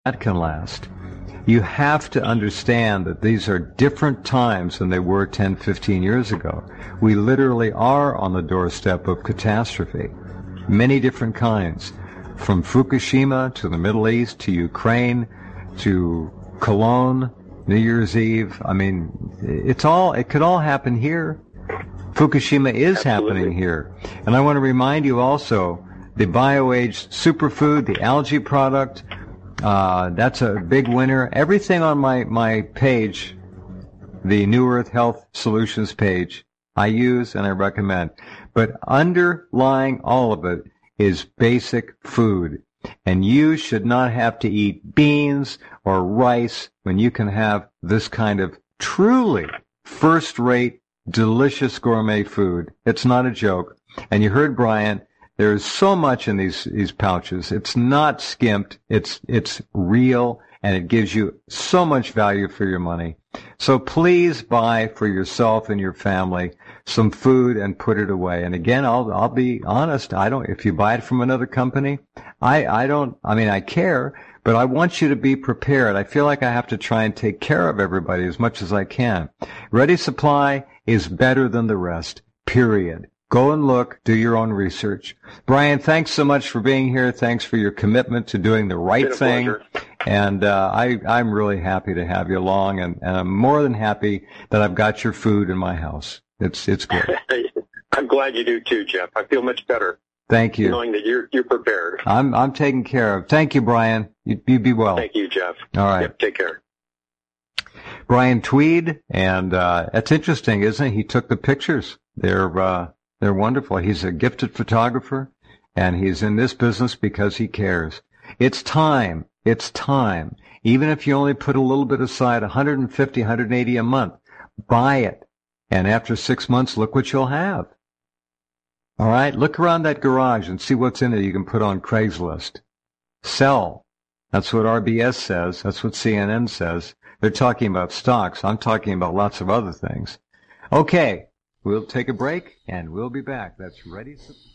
that can last. You have to understand that these are different times than they were 10, 15 years ago. We literally are on the doorstep of catastrophe. Many different kinds. From Fukushima to the Middle East to Ukraine to Cologne, New Year's Eve. I mean, it could all happen here. Fukushima is happening here. And I want to remind you also, the BioAge superfood, the algae product, that's a big winner. Everything on my page, the New Earth Health Solutions page, I use and I recommend. But underlying all of it is basic food. And you should not have to eat beans or rice when you can have this kind of truly first-rate, delicious gourmet food. It's not a joke. And you heard Brian, there's so much in these pouches. It's not skimped. It's real, and it gives you so much value for your money. So please buy for yourself and your family some food and put it away. And again, I'll be honest. If you buy it from another company, I care, but I want you to be prepared. I feel like I have to try and take care of everybody as much as I can. Ready Supply is better than the rest, period. Go and look, do your own research. Brian, thanks so much for being here. Thanks for your commitment to doing the right thing. Pleasure. And I'm really happy to have you along, and I'm more than happy that I've got your food in my house. It's good. I'm glad you do too, Jeff. I feel much better. Thank you. Knowing that you're prepared. I'm taken care of. Thank you, Brian. You be well. Thank you, Jeff. All right. Yep, take care. Brian Tweed, and that's interesting, isn't it? He took the pictures. They're wonderful. He's a gifted photographer, and he's in this business because he cares. It's time. It's time. Even if you only put a little bit aside, $150, $180 a month, buy it. And after 6 months, look what you'll have. All right? Look around that garage and see what's in it you can put on Craigslist. Sell. That's what RBS says. That's what CNN says. They're talking about stocks. I'm talking about lots of other things. Okay. We'll take a break, and we'll be back. That's Ready.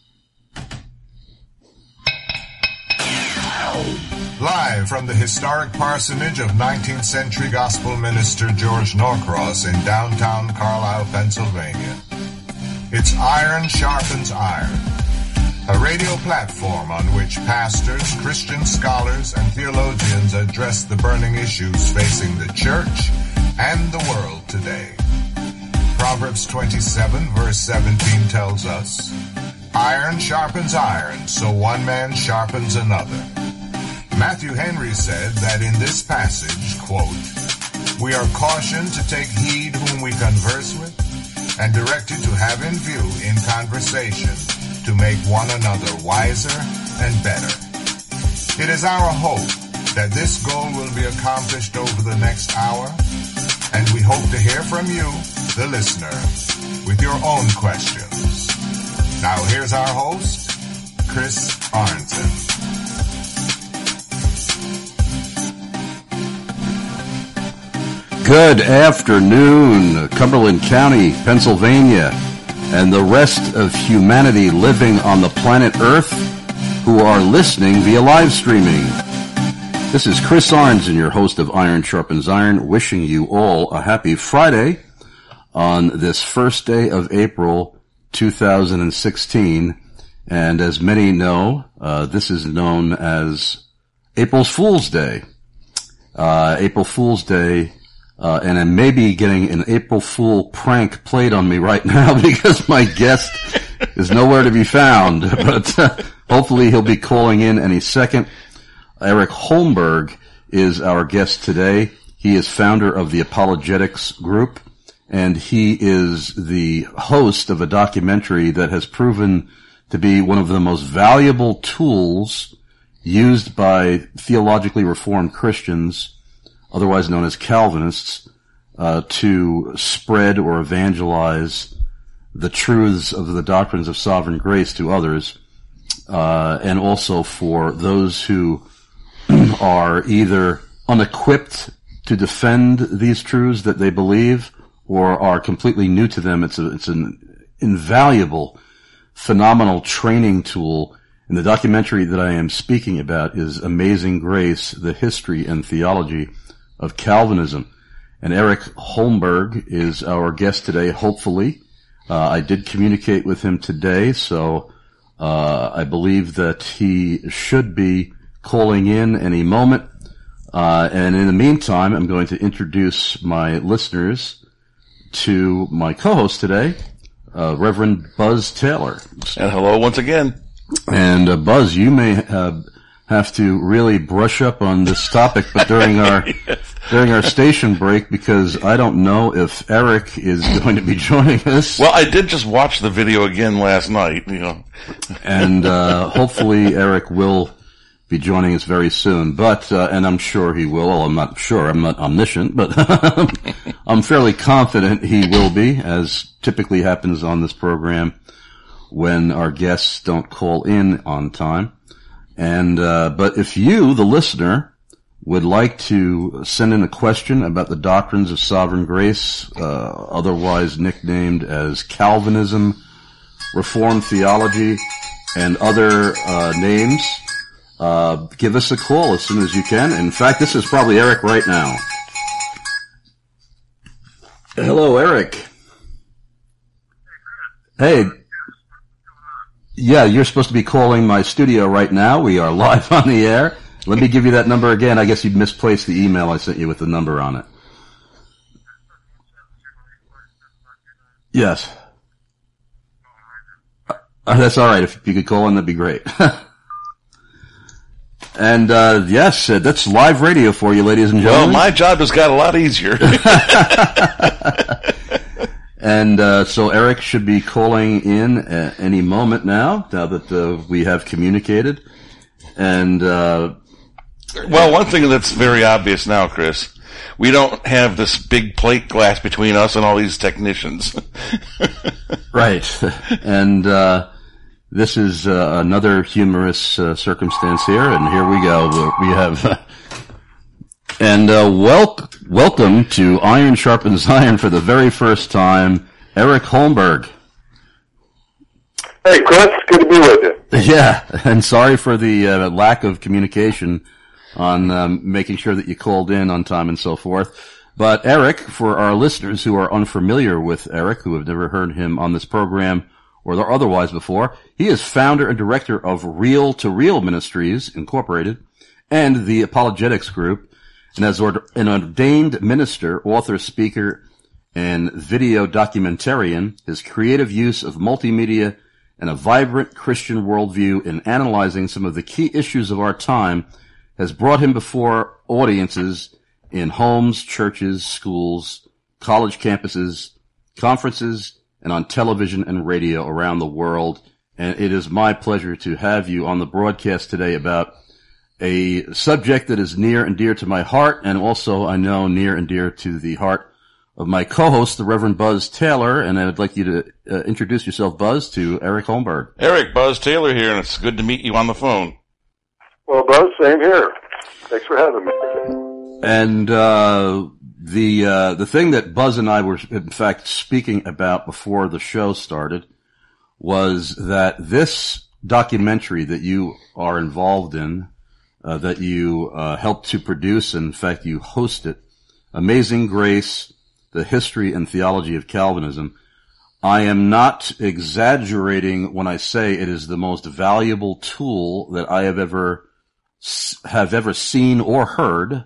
Live from the historic parsonage of 19th century gospel minister George Norcross in downtown Carlisle, Pennsylvania. It's Iron Sharpens Iron, a radio platform on which pastors, Christian scholars, and theologians address the burning issues facing the church and the world today. Proverbs 27, verse 17 tells us, "Iron sharpens iron, so one man sharpens another." Matthew Henry said that in this passage, quote, "We are cautioned to take heed whom we converse with, and directed to have in view in conversation to make one another wiser and better." It is our hope that this goal will be accomplished over the next hour, and we hope to hear from you, the listener, with your own questions. Now here's our host, Chris Arnson. Good afternoon, Cumberland County, Pennsylvania, and the rest of humanity living on the planet Earth who are listening via live streaming. This is Chris Arnson, your host of Iron Sharpens Iron, wishing you all a happy Friday on this first day of April 2016. And as many know, this is known as April's Fool's Day. April Fool's Day. And I may be getting an April Fool prank played on me right now because my guest is nowhere to be found. But hopefully he'll be calling in any second. Eric Holmberg is our guest today. He is founder of the Apologetics Group, and he is the host of a documentary that has proven to be one of the most valuable tools used by theologically reformed Christians, otherwise known as Calvinists, to spread or evangelize the truths of the doctrines of sovereign grace to others, and also for those who are either unequipped to defend these truths that they believe or are completely new to them. It's an invaluable, phenomenal training tool And the documentary that I am speaking about is Amazing Grace, the History and Theology of Calvinism. And Eric Holmberg is our guest today, hopefully. I did communicate with him today, so I believe that he should be calling in any moment. And in the meantime, I'm going to introduce my listeners to my co-host today, Reverend Buzz Taylor. And hello once again. And Buzz, you may have to really brush up on this topic, but during our during our station break, because I don't know if Eric is going to be joining us. Well, I did just watch the video again last night, and hopefully Eric will be joining us very soon. But and I'm sure he will. Well, I'm not sure. I'm not omniscient, but I'm fairly confident he will be, as typically happens on this program when our guests don't call in on time. And, but if you, the listener, would like to send in a question about the doctrines of sovereign grace, otherwise nicknamed as Calvinism, Reformed theology, and other, names, give us a call as soon as you can. In fact, this is probably Eric right now. Hello, Eric. Hey. Yeah, you're supposed to be calling my studio right now. We are live on the air. Let me give you that number again. I guess you misplaced the email I sent you with the number on it. Yes. That's all right. If you could call in, that'd be great. And yes, that's live radio for you, ladies and gentlemen. Well, my job has got a lot easier. And so Eric should be calling in at any moment now that we have communicated. And well, one thing that's very obvious now, Chris, we don't have this big plate glass between us and all these technicians. Right. And this is another humorous circumstance here, and here we go. We have and welcome to Iron Sharpens Iron for the very first time, Eric Holmberg. Hey, Chris, good to be with you. Yeah, and sorry for the lack of communication on making sure that you called in on time and so forth. But Eric, for our listeners who are unfamiliar with Eric, who have never heard him on this program or otherwise before, he is founder and director of Real to Real Ministries, Incorporated, and the Apologetics Group, and as an ordained minister, author, speaker, and video documentarian, his creative use of multimedia and a vibrant Christian worldview in analyzing some of the key issues of our time has brought him before audiences in homes, churches, schools, college campuses, conferences, and on television and radio around the world. And it is my pleasure to have you on the broadcast today about a subject that is near and dear to my heart, and also I know near and dear to the heart of my co-host, the Reverend Buzz Taylor. And I would like you to introduce yourself, Buzz, to Eric Holmberg. Eric, Buzz Taylor here, and it's good to meet you on the phone. Well, Buzz, same here. Thanks for having me. And the thing that Buzz and I were in fact speaking about before the show started was that this documentary that you are involved in, that you helped to produce, and in fact you host it, Amazing Grace, the History and Theology of Calvinism. I am not exaggerating when I say it is the most valuable tool that I have ever seen or heard,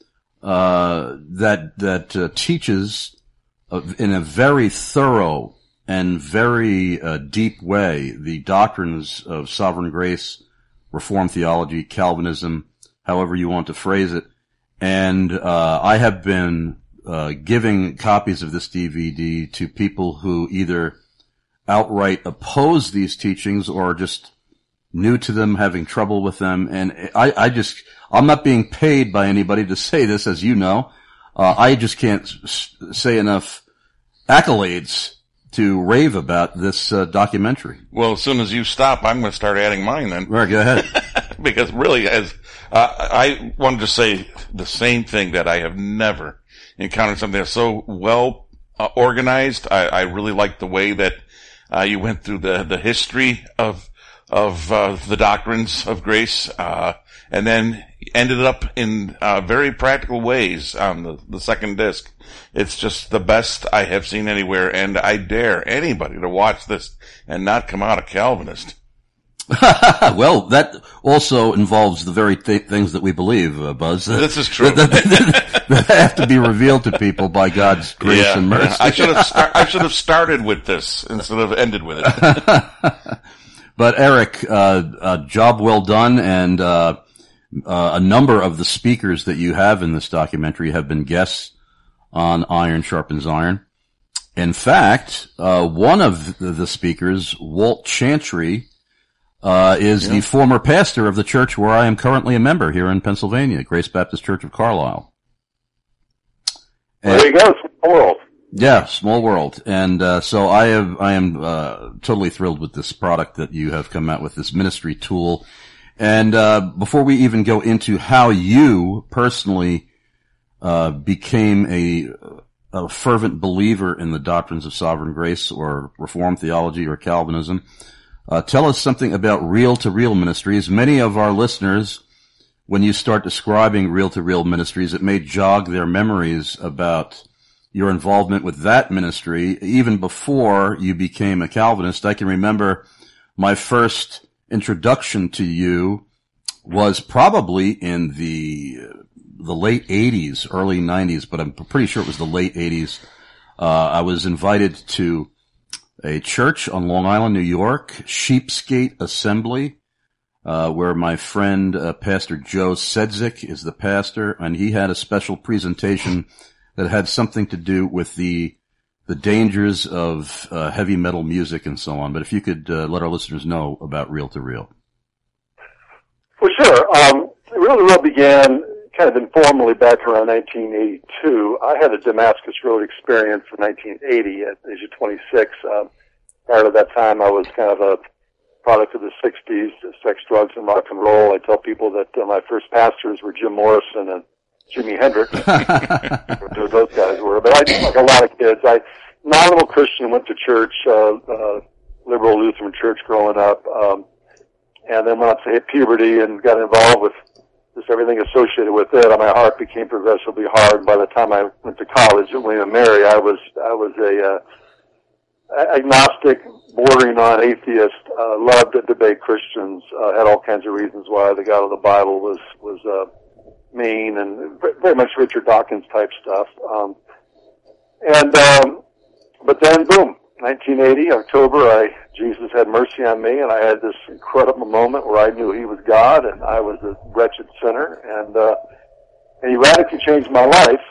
that teaches in a very thorough and very deep way the doctrines of sovereign grace, Reformed theology, Calvinism, however you want to phrase it. And I have been giving copies of this DVD to people who either outright oppose these teachings or just new to them, having trouble with them. And I'm not being paid by anybody to say this, as you know. I just can't say enough accolades to rave about this documentary. Well, as soon as you stop, I'm going to start adding mine then. All right, go ahead. Because really, I wanted to say the same thing, that I have never encountered something that's so well organized. I really like the way that you went through the history of the doctrines of grace, and then ended up in very practical ways on the second disc. It's just the best I have seen anywhere, and I dare anybody to watch this and not come out a Calvinist. Well, that also involves the very things that we believe, Buzz. This is true. that have to be revealed to people by God's grace and mercy. I should have started with this instead of ended with it. But Eric, job well done, and a number of the speakers that you have in this documentary have been guests on Iron Sharpens Iron. In fact, one of the speakers, Walt Chantry, is the former pastor of the church where I am currently a member here in Pennsylvania, Grace Baptist Church of Carlisle. There you go, small world. Yeah, small world. And so I am totally thrilled with this product that you have come out with, this ministry tool. And before we even go into how you personally became a fervent believer in the doctrines of sovereign grace or Reformed theology or Calvinism, tell us something about Reel-to-Reel Ministries. Many of our listeners, when you start describing Reel-to-Reel Ministries, it may jog their memories about your involvement with that ministry even before you became a Calvinist. I can remember my first introduction to you was probably in the late 80s, early 90s, but I'm pretty sure it was the late 80s. I was invited to a church on Long Island, New York, Sheepsgate Assembly, where my friend Pastor Joe Sedzik is the pastor, and he had a special presentation that had something to do with the dangers of heavy metal music and so on. But if you could let our listeners know about Reel-to-Reel. Well, sure. Reel-to-Reel began kind of informally back around 1982. I had a Damascus Road experience in 1980 at the age of 26. Prior to that time, I was kind of a product of the 60s, sex, drugs, and rock and roll. I tell people that my first pastors were Jim Morrison and Jimi Hendrix. Those guys were. But I did like a lot of kids. Nominal Christian, went to church, liberal Lutheran church growing up, and then once I hit puberty and got involved with just everything associated with it, my heart became progressively hard. By the time I went to college at William & Mary, I was a agnostic, bordering on atheist, loved to debate Christians, had all kinds of reasons why the God of the Bible was mean, and very much Richard Dawkins type stuff. But then, boom, 1980, October, Jesus had mercy on me, and I had this incredible moment where I knew He was God, and I was a wretched sinner, and He radically changed my life.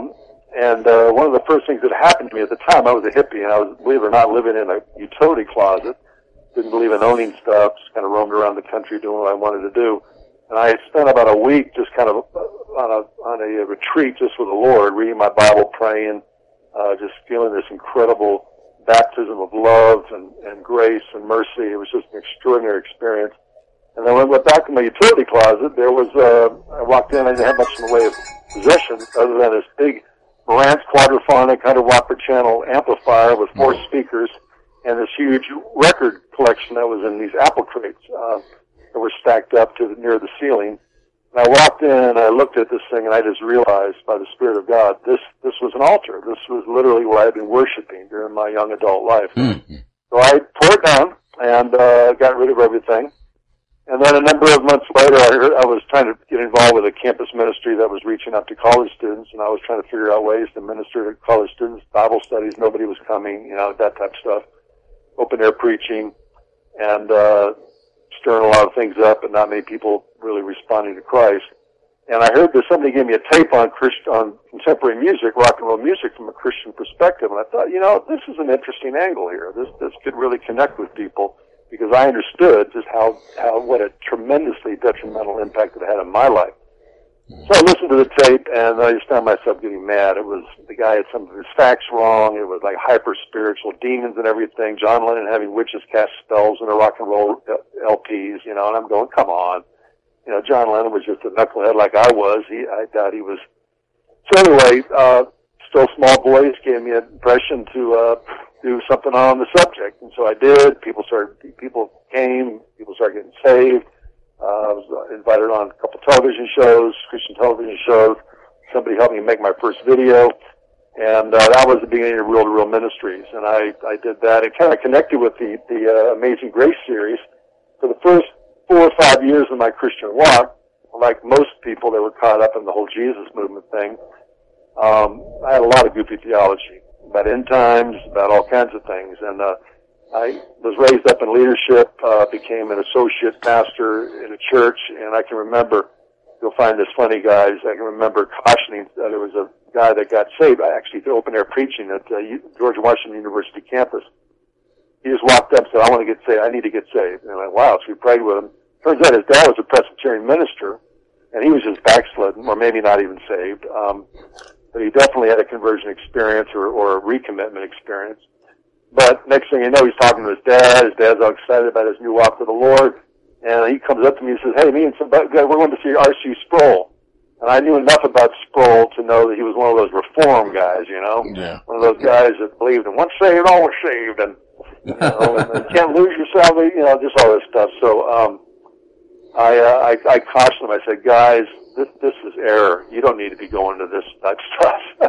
One of the first things that happened to me at the time, I was a hippie, and I was, believe it or not, living in a utility closet. Didn't believe in owning stuff, just kind of roamed around the country doing what I wanted to do. And I had spent about a week just kind of on a retreat just with the Lord, reading my Bible, praying, just feeling this incredible baptism of love and grace and mercy. It was just an extraordinary experience. And then when I went back to my utility closet, there was, I walked in, I didn't have much in the way of possessions other than this big Marantz quadraphonic 100 watt per channel amplifier with 4 speakers and this huge record collection that was in these apple crates, that were stacked up to near the ceiling. And I walked in and I looked at this thing and I just realized by the Spirit of God, this was an altar. This was literally where I had been worshiping during my young adult life. Mm-hmm. So I tore it down and got rid of everything. And then a number of months later, I was trying to get involved with a campus ministry that was reaching out to college students, and I was trying to figure out ways to minister to college students, Bible studies. Nobody was coming, that type of stuff. Open air preaching, and stirring a lot of things up, and not many people really responding to Christ. And I heard that somebody gave me a tape on contemporary music, rock and roll music, from a Christian perspective, and I thought, this is an interesting angle here. This could really connect with people, because I understood just what a tremendously detrimental impact it had on my life. So I listened to the tape, and I just found myself getting mad. It was, the guy had some of his facts wrong. It was like hyper-spiritual demons and everything. John Lennon having witches cast spells in the rock and roll LPs, and I'm going, come on. John Lennon was just a knucklehead like I was. I thought he was. So anyway, Still Small Voice gave me an impression to do something on the subject. And so I did. People came, people started getting saved. I was invited on a couple television shows, Christian television shows. Somebody helped me make my first video. And that was the beginning of Real to Real Ministries. And I did that and kind of connected with the Amazing Grace series. For the first 4 or 5 years of my Christian walk, like most people that were caught up in the whole Jesus movement thing, I had a lot of goofy theology about end times, about all kinds of things. And I was raised up in leadership, became an associate pastor in a church, and I can remember, you'll find this funny, guys, I can remember cautioning that there was a guy that got saved, actually open air preaching at George Washington University campus. He just walked up and said, I want to get saved, I need to get saved. And I'm like, wow, so we prayed with him. Turns out his dad was a Presbyterian minister, and he was just backslidden, or maybe not even saved. But he definitely had a conversion experience or a recommitment experience. But next thing you know, he's talking to his dad. His dad's all excited about his new walk with the Lord. And he comes up to me and says, hey, me and somebody, we're going to see R.C. Sproul. And I knew enough about Sproul to know that he was one of those reform guys, you know? Yeah. One of those guys that believed in once saved, always saved. And, you know, and you can't lose your salvation, you know, just all this stuff. So, I cautioned him. I said, guys, this is error. You don't need to be going to this type stuff.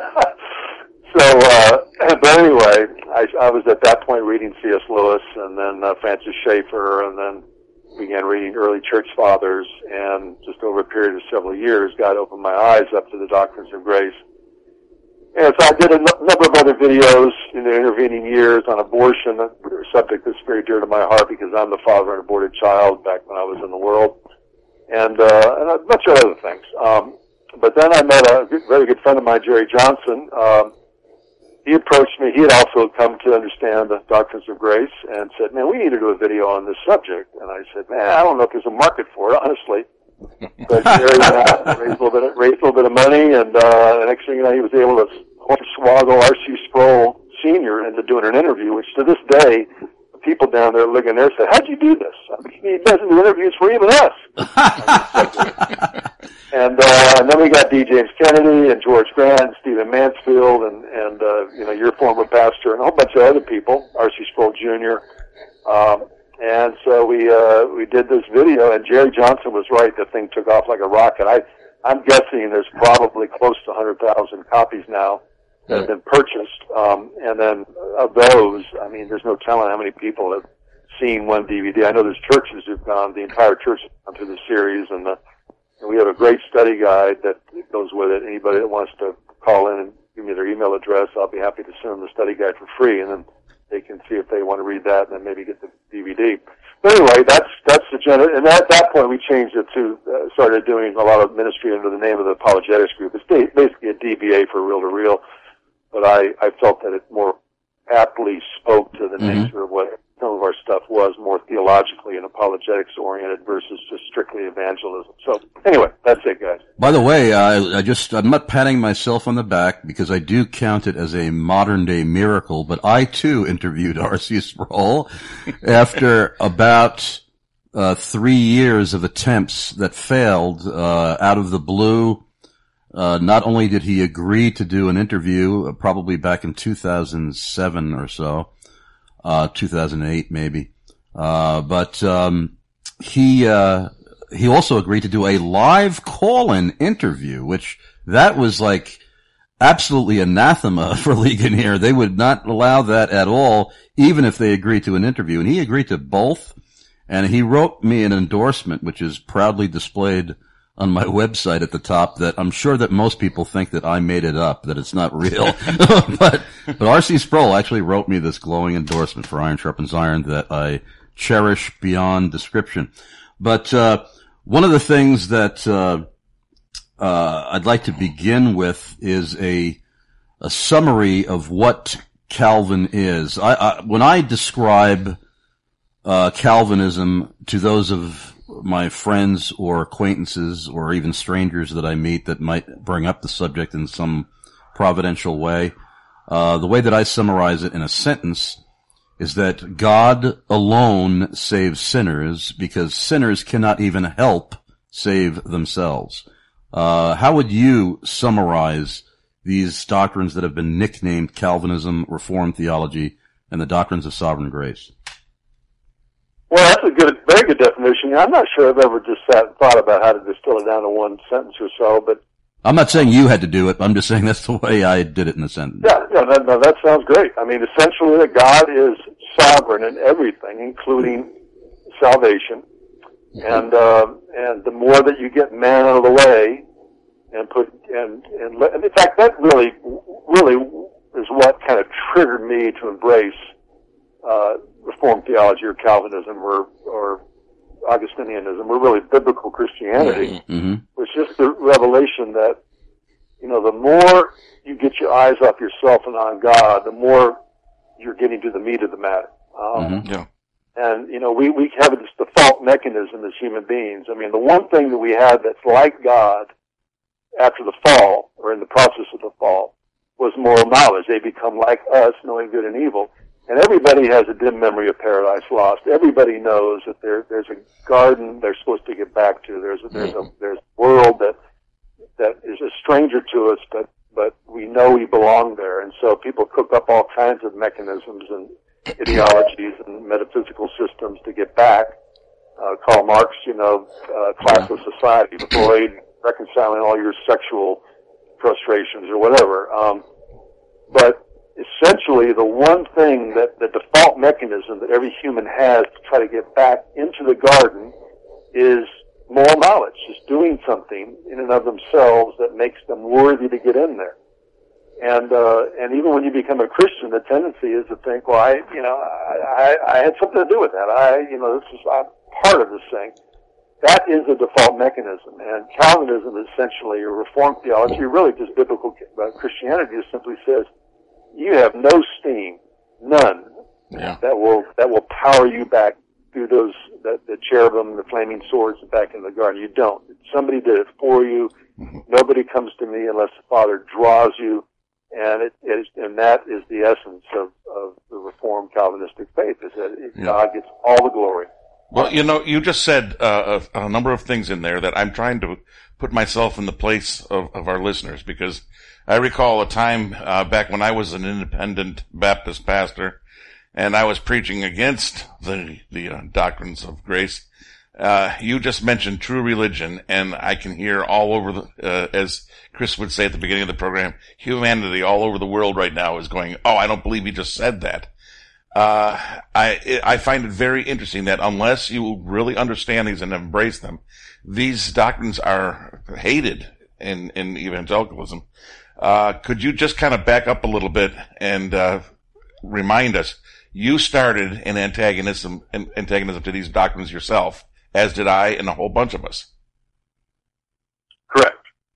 But anyway, I was at that point reading C.S. Lewis and then Francis Schaeffer, and then began reading early church fathers, and just over a period of several years, God opened my eyes up to the doctrines of grace. And so I did a number of other videos in the intervening years on abortion, a subject that's very dear to my heart because I'm the father of an aborted child back when I was in the world, and a bunch of other things. But then I met a very good friend of mine, Jerry Johnson. He approached me. He had also come to understand the doctrines of grace and said, man, we need to do a video on this subject. And I said, man, I don't know if there's a market for it, honestly. But Jerry raised a little bit of money, and the next thing you know, he was able to swaggle R.C. Sproul Sr. into doing an interview, which to this day, the people down there looking there say, how'd you do this? I mean, he doesn't do interviews for even us. And then we got D. James Kennedy and George Grant and Stephen Mansfield and you know, your former pastor and a whole bunch of other people, R.C. Sproul Jr. And so we did this video, and Jerry Johnson was right. The thing took off like a rocket. I'm guessing there's probably close to 100,000 copies now that have been purchased. And then of those, I mean, there's no telling how many people have seen one DVD. I know there's churches who've gone, the entire church has gone through the series, and we have a great study guide that goes with it. Anybody that wants to call in and give me their email address, I'll be happy to send them the study guide for free, and then they can see if they want to read that and then maybe get the DVD. But anyway, that's the general, and at that point we changed it to, started doing a lot of ministry under the name of the Apologetics Group. It's basically a DBA for Real to Real, but I felt that it more aptly spoke to the nature of what some of our stuff was, more theologically and apologetics oriented versus just strictly evangelism. So anyway, that's it, guys. By the way, I'm not patting myself on the back because I do count it as a modern day miracle, but I too interviewed R.C. Sproul after about 3 years of attempts that failed out of the blue. Not only did he agree to do an interview, probably back in 2007 or so, 2008 maybe, but he also agreed to do a live call-in interview, which that was like absolutely anathema for Ligonier. They would not allow that at all, even if they agreed to an interview. And he agreed to both, and he wrote me an endorsement, which is proudly displayed on my website at the top, that I'm sure that most people think that I made it up, that it's not real. but R.C. Sproul actually wrote me this glowing endorsement for Iron Sharpens Iron that I cherish beyond description. But one of the things that I'd like to begin with is a summary of what Calvin is. When I describe Calvinism to those of my friends or acquaintances or even strangers that I meet that might bring up the subject in some providential way, the way that I summarize it in a sentence is that God alone saves sinners because sinners cannot even help save themselves. How would you summarize these doctrines that have been nicknamed Calvinism, Reformed theology, and the doctrines of sovereign grace? Well, that's a very good definition. I'm not sure I've ever just sat and thought about how to distill it down to one sentence or so, but I'm not saying you had to do it. I'm just saying that's the way I did it in a sentence. Yeah, no, that sounds great. I mean, essentially, that God is sovereign in everything, including salvation. And the more that you get man out of the way, and in fact, that really is what kind of triggered me to embrace Reformed theology or Calvinism or Augustinianism, or really biblical Christianity. Mm-hmm. Was just the revelation that, you know, the more you get your eyes off yourself and on God, the more you're getting to the meat of the matter. And, you know, we have this default mechanism as human beings. I mean, the one thing that we have that's like God after the fall, or in the process of the fall, was moral knowledge. They become like us, knowing good and evil. And everybody has a dim memory of paradise lost. Everybody knows that there's a garden they're supposed to get back to. There's a world that is a stranger to us, but we know we belong there. And so people cook up all kinds of mechanisms and ideologies and metaphysical systems to get back. Karl Marx, classless society, Freud, reconciling all your sexual frustrations or whatever. But essentially, the one thing that the default mechanism that every human has to try to get back into the garden is moral knowledge, just doing something in and of themselves that makes them worthy to get in there. And even when you become a Christian, the tendency is to think, well, I had something to do with that. I'm part of this thing. That is a default mechanism. And Calvinism is essentially, or Reformed theology, really just biblical Christianity, just simply says, you have no steam, none, that will power you back through the cherubim, the flaming swords back in the garden. You don't. Somebody did it for you. Nobody comes to me unless the Father draws you. And that is the essence of the Reformed Calvinistic faith, is that God gets all the glory. Well, you just said a number of things in there that I'm trying to put myself in the place of our listeners, because I recall a time back when I was an independent Baptist pastor, and I was preaching against the doctrines of grace. You just mentioned true religion, and I can hear all over as Chris would say at the beginning of the program, humanity all over the world right now is going, oh, I don't believe he just said that. I find it very interesting that unless you really understand these and embrace them, these doctrines are hated in evangelicalism. Could you just kind of back up a little bit and remind us, you started an antagonism to these doctrines yourself, as did I and a whole bunch of us. Correct.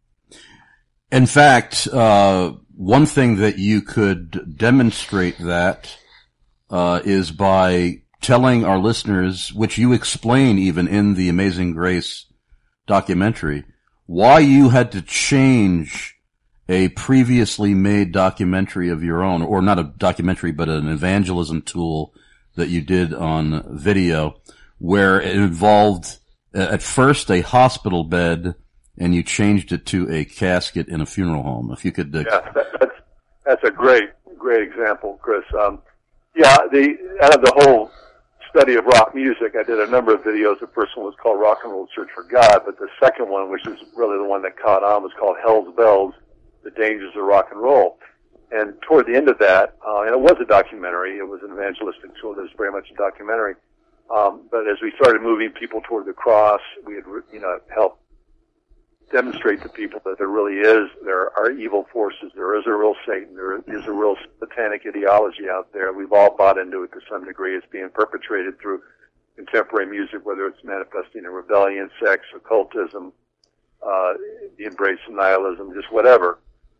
In fact, one thing that you could demonstrate that is by telling our listeners, which you explain even in the Amazing Grace documentary, why you had to change a previously made documentary of your own, or not a documentary, but an evangelism tool that you did on video, where it involved at first a hospital bed, and you changed it to a casket in a funeral home. If you could, that's a great example, Chris. Out of the whole study of rock music, I did a number of videos. The first one was called Rock and Roll Church for God, but the second one, which is really the one that caught on, was called Hell's Bells, The Dangers of Rock and Roll. And toward the end of that, and it was a documentary, it was an evangelistic tool, it was very much a documentary, but as we started moving people toward the cross, we had, helped demonstrate to people that there are evil forces, there is a real Satan, there is a real satanic ideology out there. We've all bought into it to some degree. It's being perpetrated through contemporary music, whether it's manifesting in rebellion, sex, occultism, the embrace of nihilism, just whatever.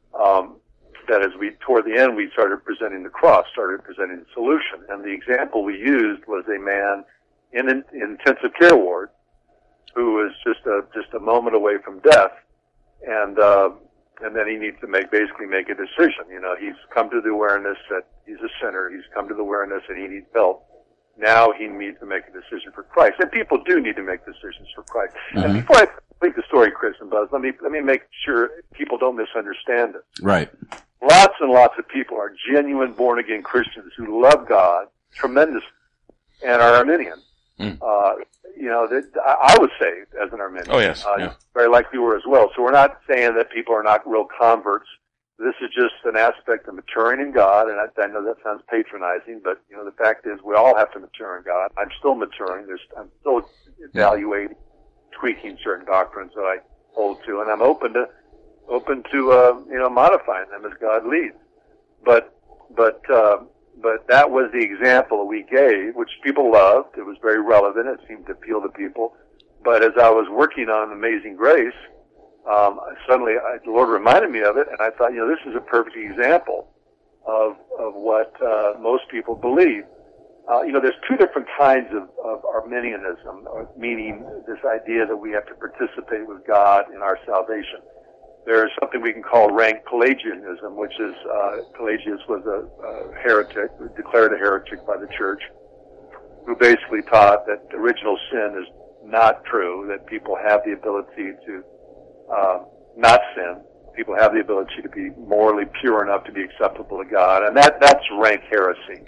That as toward the end, we started presenting the cross, started presenting the solution. And the example we used was a man in an intensive care ward who was just a moment away from death, and then he needs to make a decision. He's come to the awareness that he's a sinner. He's come to the awareness that he needs help. Now he needs to make a decision for Christ, and people do need to make decisions for Christ. Mm-hmm. And before I complete the story, Chris and Buzz, let me make sure people don't misunderstand it. Right. lots and lots of people are genuine born-again Christians who love God tremendously and are Arminian. I was saved as an Arminian. Oh, yes. Very likely you were as well. So we're not saying that people are not real converts. This is just an aspect of maturing in God, and I know that sounds patronizing, but, the fact is we all have to mature in God. I'm still maturing. I'm still evaluating, tweaking certain doctrines that I hold to, and I'm open to modifying them as God leads. But that was the example we gave, which people loved. It was very relevant. It seemed to appeal to people. But as I was working on Amazing Grace, suddenly the Lord reminded me of it, and I thought, this is a perfect example of what most people believe. There's two different kinds of Arminianism, meaning this idea that we have to participate with God in our salvation. There's something we can call rank Pelagianism, which is Pelagius was a heretic, declared a heretic by the church, who basically taught that original sin is not true, that people have the ability to not sin. People have the ability to be morally pure enough to be acceptable to God, and that's rank heresy.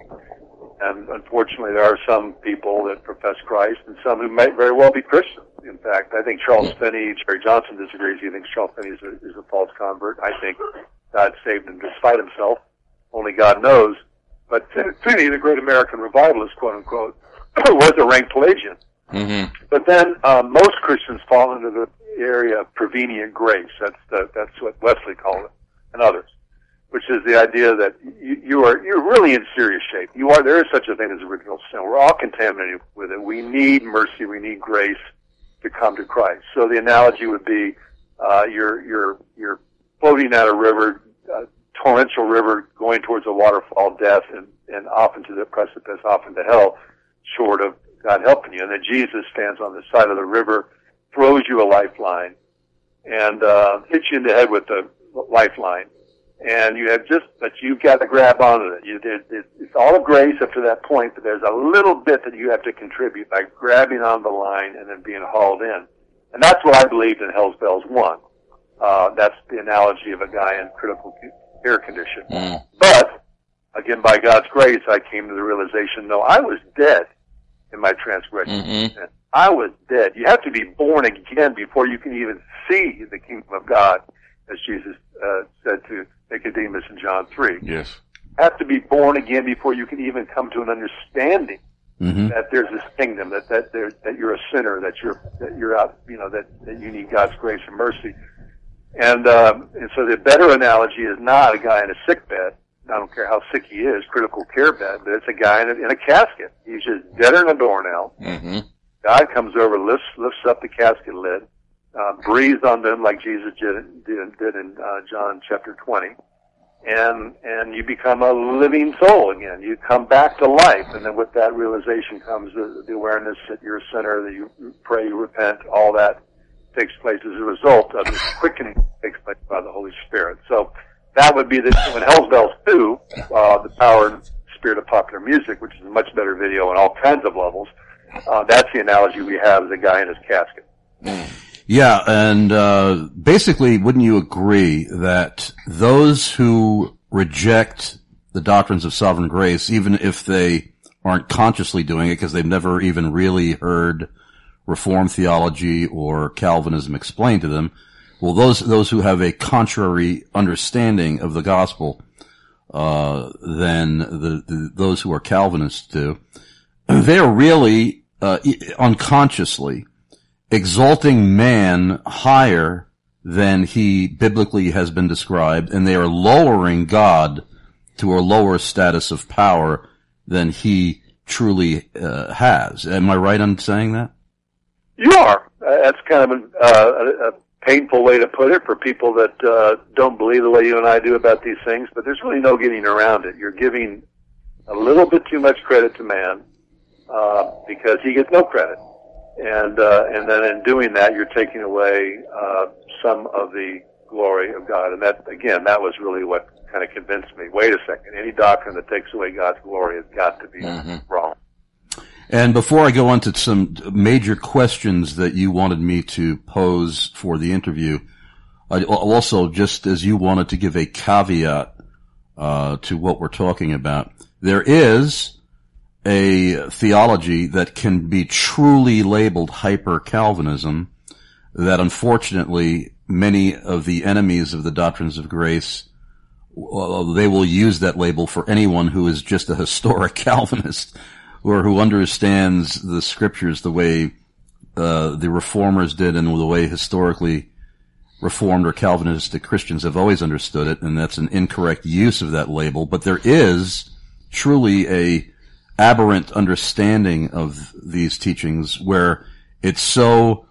And unfortunately, there are some people that profess Christ, and some who might very well be Christians. In fact, I think Charles Finney, Jerry Johnson disagrees. He thinks Charles Finney is a false convert. I think God saved him despite himself. Only God knows. But Finney, the great American revivalist, quote unquote, was a rank Pelagian. Mm-hmm. But then most Christians fall into the area of prevenient grace. That's what Wesley called it, and others, which is the idea that you're really in serious shape. There is such a thing as original sin. We're all contaminated with it. We need mercy. We need grace to come to Christ. So the analogy would be you're floating down a river, torrential river, going towards a waterfall, death, and off into the precipice, off into hell, short of God helping you. And then Jesus stands on the side of the river, throws you a lifeline, and hits you in the head with the lifeline. And you've got to grab onto it. It's all of grace up to that point, but there's a little bit that you have to contribute by grabbing on the line and then being hauled in. And that's what I believed in Hell's Bells 1. That's the analogy of a guy in critical care condition. Mm. But, again, by God's grace, I came to the realization, no, I was dead in my transgression. Mm-hmm. I was dead. You have to be born again before you can even see the kingdom of God, as Jesus said to Nicodemus in John 3. Yes. You have to be born again before you can even come to an understanding that there's this kingdom, that you're a sinner, that you're out, that you need God's grace and mercy. And so the better analogy is not a guy in a sick bed. I don't care how sick he is, critical care bed, but it's a guy in a casket. He's just deader than a doornail. Mm-hmm. God comes over, lifts up the casket lid, breathes on them like Jesus did in John chapter 20, and you become a living soul again. You come back to life, and then with that realization comes the awareness that you're a sinner, that you pray, you repent, all that takes place as a result of this quickening that takes place by the Holy Spirit. So that would be when Hell's Bells 2, the power and spirit of popular music, which is a much better video on all kinds of levels. That's the analogy we have as a guy in his casket. Yeah, and basically, wouldn't you agree that those who reject the doctrines of sovereign grace, even if they aren't consciously doing it because they've never even really heard Reformed theology or Calvinism explained to them, well, those who have a contrary understanding of the gospel than those who are Calvinists do, they are really unconsciously exalting man higher than he biblically has been described, and they are lowering God to a lower status of power than he truly has. Am I right on saying that? You are. That's kind of a painful way to put it for people that don't believe the way you and I do about these things, but there's really no getting around it. You're giving a little bit too much credit to man because he gets no credit. And then in doing that, you're taking away some of the glory of God. And that was really what kind of convinced me. Wait a second. Any doctrine that takes away God's glory has got to be wrong. And before I go on to some major questions that you wanted me to pose for the interview, I also, just as you wanted to give a caveat to what we're talking about. There is a theology that can be truly labeled hyper-Calvinism that unfortunately many of the enemies of the doctrines of grace, they will use that label for anyone who is just a historic Calvinist or who understands the scriptures the way the reformers did and the way historically Reformed or Calvinistic Christians have always understood it, and that's an incorrect use of that label. But there is truly a aberrant understanding of these teachings where it so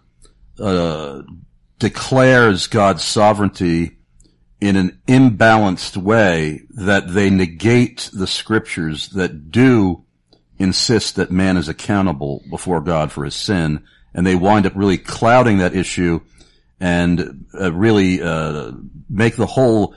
declares God's sovereignty in an imbalanced way that they negate the scriptures that do insist that man is accountable before God for his sin, and they wind up really clouding that issue and really make the whole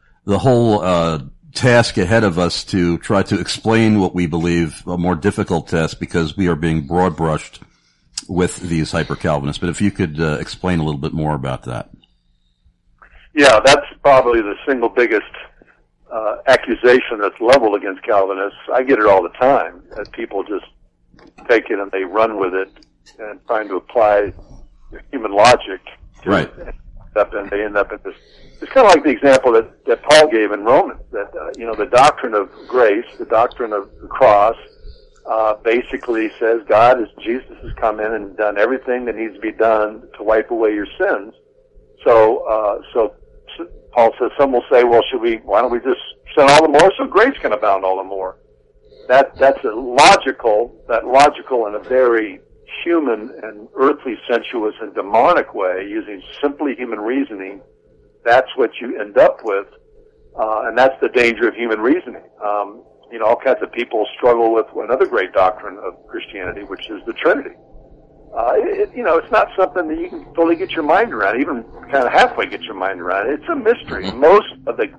task ahead of us to try to explain what we believe a more difficult task because we are being broad brushed with these hyper-Calvinists. But if you could explain a little bit more about that. Yeah, that's probably the single biggest accusation that's leveled against Calvinists. I get it all the time, that people just take it and they run with it and trying to apply human logic to right. it. And they end up in this. It's kind of like the example that Paul gave in Romans, that the doctrine of grace, the doctrine of the cross, basically says Jesus has come in and done everything that needs to be done to wipe away your sins. So Paul says, some will say, well, why don't we just sin all the more so grace can abound all the more? That's a logical in a very human and earthly, sensuous and demonic way, using simply human reasoning. That's what you end up with, and that's the danger of human reasoning. All kinds of people struggle with another great doctrine of Christianity, which is the Trinity. It's not something that you can fully get your mind around, even kind of halfway get your mind around. It's a mystery. Most of the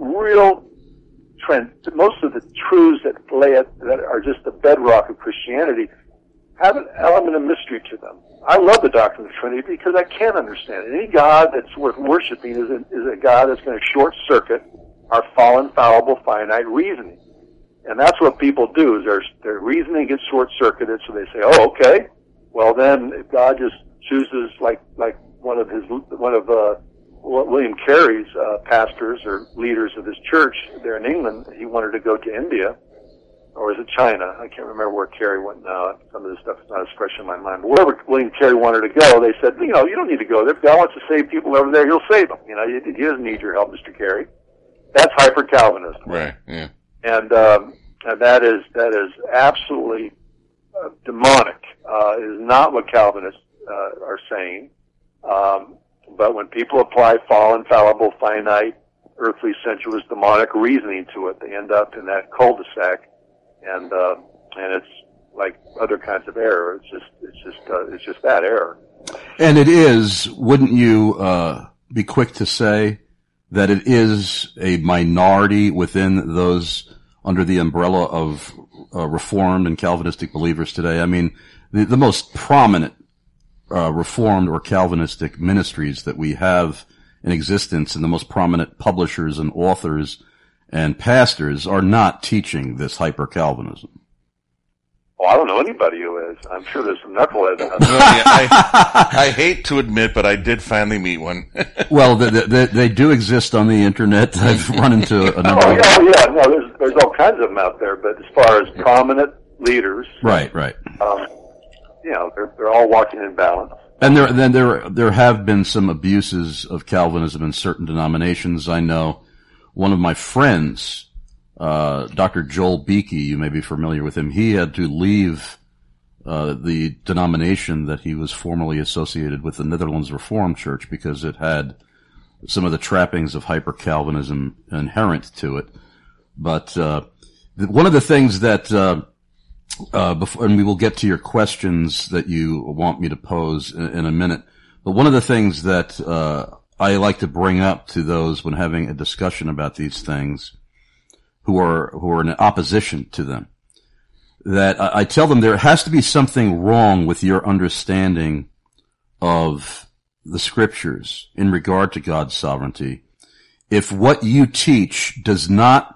truths that are just the bedrock of Christianity have an element of mystery to them. I love the doctrine of the Trinity because I can't understand it. Any God that's worth worshiping is a God that's going to short circuit our fallen, fallible, finite reasoning. And that's what people do, is their reasoning gets short circuited, so they say, oh, okay, well then if God just chooses like one of William Carey's pastors or leaders of his church there in England, he wanted to go to India. Or is it China? I can't remember where Carey went now. Some of this stuff is not as fresh in my mind. But wherever William Carey wanted to go, they said, you don't need to go there. If God wants to save people over there, he'll save them. He doesn't need your help, Mr. Carey. That's hyper-Calvinism. Right, yeah. And that is absolutely demonic. It is not what Calvinists are saying. But when people apply fallen, fallible, finite, earthly, sensuous, demonic reasoning to it, they end up in that cul-de-sac. And it's like other kinds of error. It's just that error. And it is, wouldn't you be quick to say that it is a minority within those under the umbrella of Reformed and Calvinistic believers today? I mean, the most prominent Reformed or Calvinistic ministries that we have in existence, and the most prominent publishers and authors and pastors are not teaching this hyper-Calvinism. Oh, I don't know anybody who is. I'm sure there's some knuckleheads out there. I hate to admit, but I did finally meet one. Well, they do exist on the internet. I've run into a number of them. Yeah. No, there's all kinds of them out there, but as far as prominent leaders. Right. They're all walking in balance. And there have been some abuses of Calvinism in certain denominations. I know one of my friends, Dr. Joel Beakey, you may be familiar with him, he had to leave the denomination that he was formerly associated with, the Netherlands Reformed Church, because it had some of the trappings of hyper-Calvinism inherent to it. But one of the things that, and we will get to your questions that you want me to pose in a minute, but one of the things that I like to bring up to those when having a discussion about these things who are in opposition to them, that I tell them there has to be something wrong with your understanding of the scriptures in regard to God's sovereignty if what you teach does not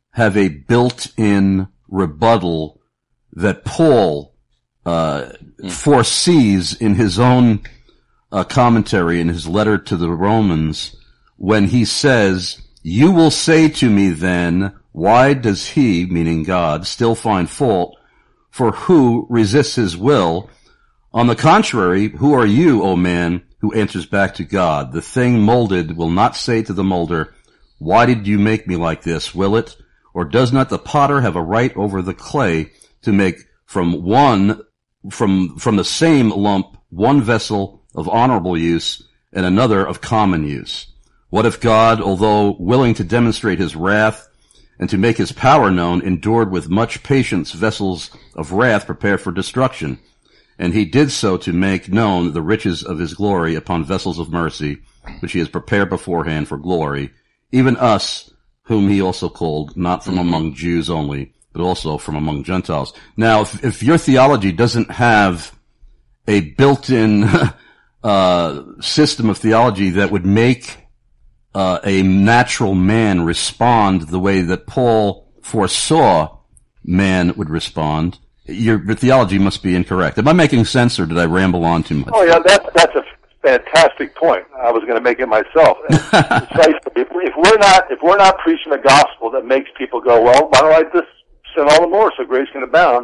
have a built-in rebuttal that Paul foresees in his own commentary in his letter to the Romans when he says, "You will say to me then, why does he," meaning God, "still find fault? For who resists his will? On the contrary, who are you, O man, who answers back to God? The thing molded will not say to the molder, why did you make me like this, will it? Or does not the potter have a right over the clay to make from the same lump one vessel of honorable use and another of common use? What if God, although willing to demonstrate his wrath and to make his power known, endured with much patience vessels of wrath prepared for destruction? And he did so to make known the riches of his glory upon vessels of mercy, which he has prepared beforehand for glory, even us, whom he also called, not from among Jews only, but also from among Gentiles. Now, if your theology doesn't have a built-in system of theology that would make a natural man respond the way that Paul foresaw man would respond, your theology must be incorrect. Am I making sense, or did I ramble on too much? Oh yeah, that's a fantastic point. I was going to make it myself. Precisely. If we're not preaching a gospel that makes people go, well, why don't I just sin all the more so grace can abound?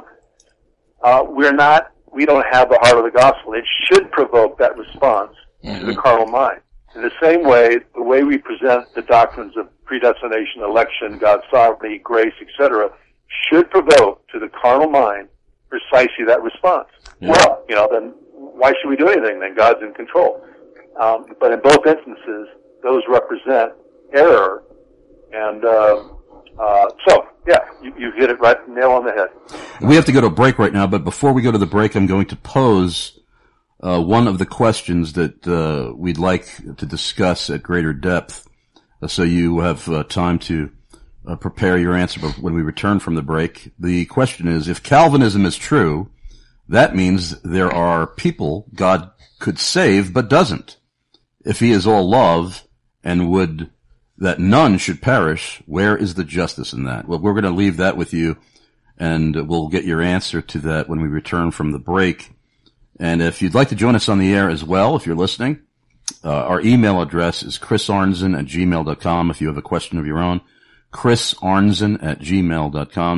We don't have the heart of the gospel. It should provoke that response to the carnal mind. In the same way, the way we present the doctrines of predestination, election, God's sovereignty, grace, etc., should provoke to the carnal mind precisely that response. Yeah. Well, then why should we do anything? Then God's in control. But in both instances, those represent error. And so, yeah, you hit it right, nail on the head. We have to go to a break right now, but before we go to the break, I'm going to pose one of the questions that we'd like to discuss at greater depth, so you have time to prepare your answer when we return from the break. The question is, if Calvinism is true, that means there are people God could save but doesn't. If he is all love and would that none should perish, where is the justice in that? Well, we're going to leave that with you, and we'll get your answer to that when we return from the break. And if you'd like to join us on the air as well, if you're listening, our email address is chrisarnzen@gmail.com. If you have a question of your own, chrisarnzen@gmail.com,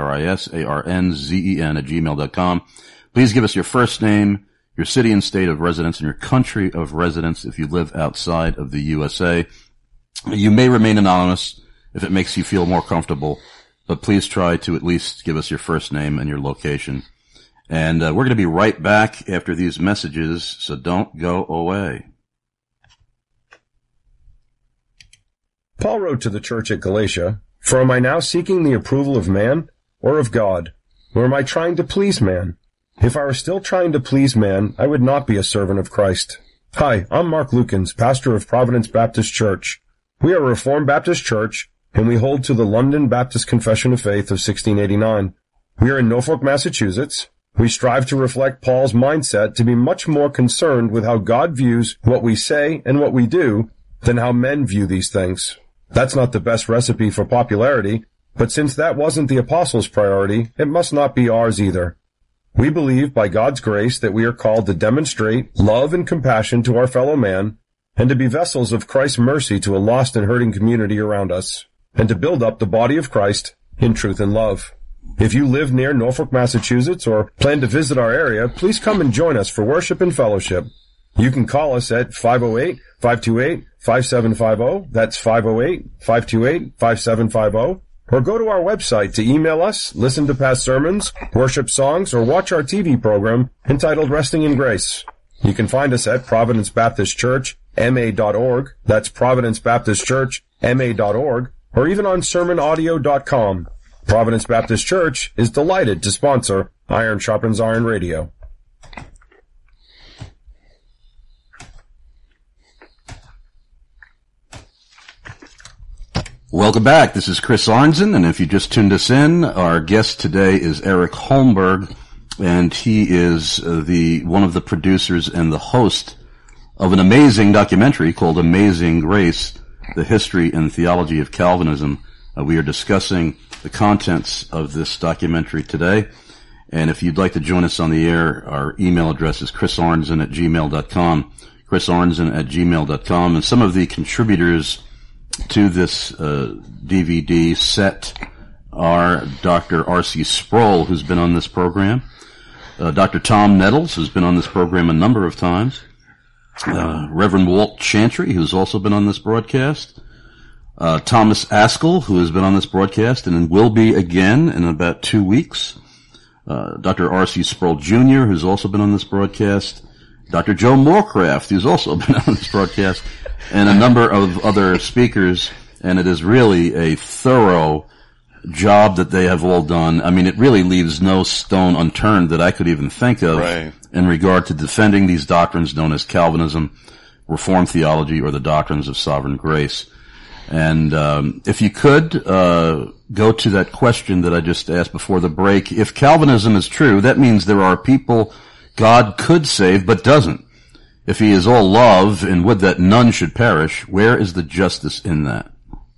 chrisarnzen@gmail.com. Please give us your first name, your city and state of residence, and your country of residence if you live outside of the USA. You may remain anonymous if it makes you feel more comfortable, but please try to at least give us your first name and your location. And we're going to be right back after these messages, so don't go away. Paul wrote to the church at Galatia, "For am I now seeking the approval of man or of God? Or am I trying to please man? If I were still trying to please man, I would not be a servant of Christ." Hi, I'm Mark Lukens, pastor of Providence Baptist Church. We are a Reformed Baptist church, and we hold to the London Baptist Confession of Faith of 1689. We are in Norfolk, Massachusetts. We strive to reflect Paul's mindset to be much more concerned with how God views what we say and what we do than how men view these things. That's not the best recipe for popularity, but since that wasn't the apostles' priority, it must not be ours either. We believe by God's grace that we are called to demonstrate love and compassion to our fellow man, and to be vessels of Christ's mercy to a lost and hurting community around us, and to build up the body of Christ in truth and love. If you live near Norfolk, Massachusetts, or plan to visit our area, please come and join us for worship and fellowship. You can call us at 508-528-5750. That's 508-528-5750. Or go to our website to email us, listen to past sermons, worship songs, or watch our TV program entitled Resting in Grace. You can find us at Providence Baptist Church, ma.org. That's Providence Baptist Church, ma.org. Or even on sermonaudio.com. Providence Baptist Church is delighted to sponsor Iron Sharpens Iron Radio. Welcome back. This is Chris Arnzen, and if you just tuned us in, our guest today is Eric Holmberg, and he is one of the producers and the host of an amazing documentary called Amazing Grace, The History and Theology of Calvinism. We are discussing the contents of this documentary today. And if you'd like to join us on the air, our email address is chrisarnzen@gmail.com, chrisarnzen@gmail.com. And some of the contributors to this DVD set are Dr. R.C. Sproul, who's been on this program, Dr. Tom Nettles, who's been on this program a number of times, Reverend Walt Chantry, who's also been on this broadcast, Thomas Askell, who has been on this broadcast and will be again in about 2 weeks, Dr. R.C. Sproul Jr., who's also been on this broadcast, Dr. Joe Morecraft, who's also been on this broadcast, and a number of other speakers, and it is really a thorough job that they have all done. I mean, it really leaves no stone unturned that I could even think of in regard to defending these doctrines known as Calvinism, Reformed theology, or the doctrines of sovereign grace. And if you could go to that question that I just asked before the break, if Calvinism is true, that means there are people God could save but doesn't. If he is all love and would that none should perish, where is the justice in that?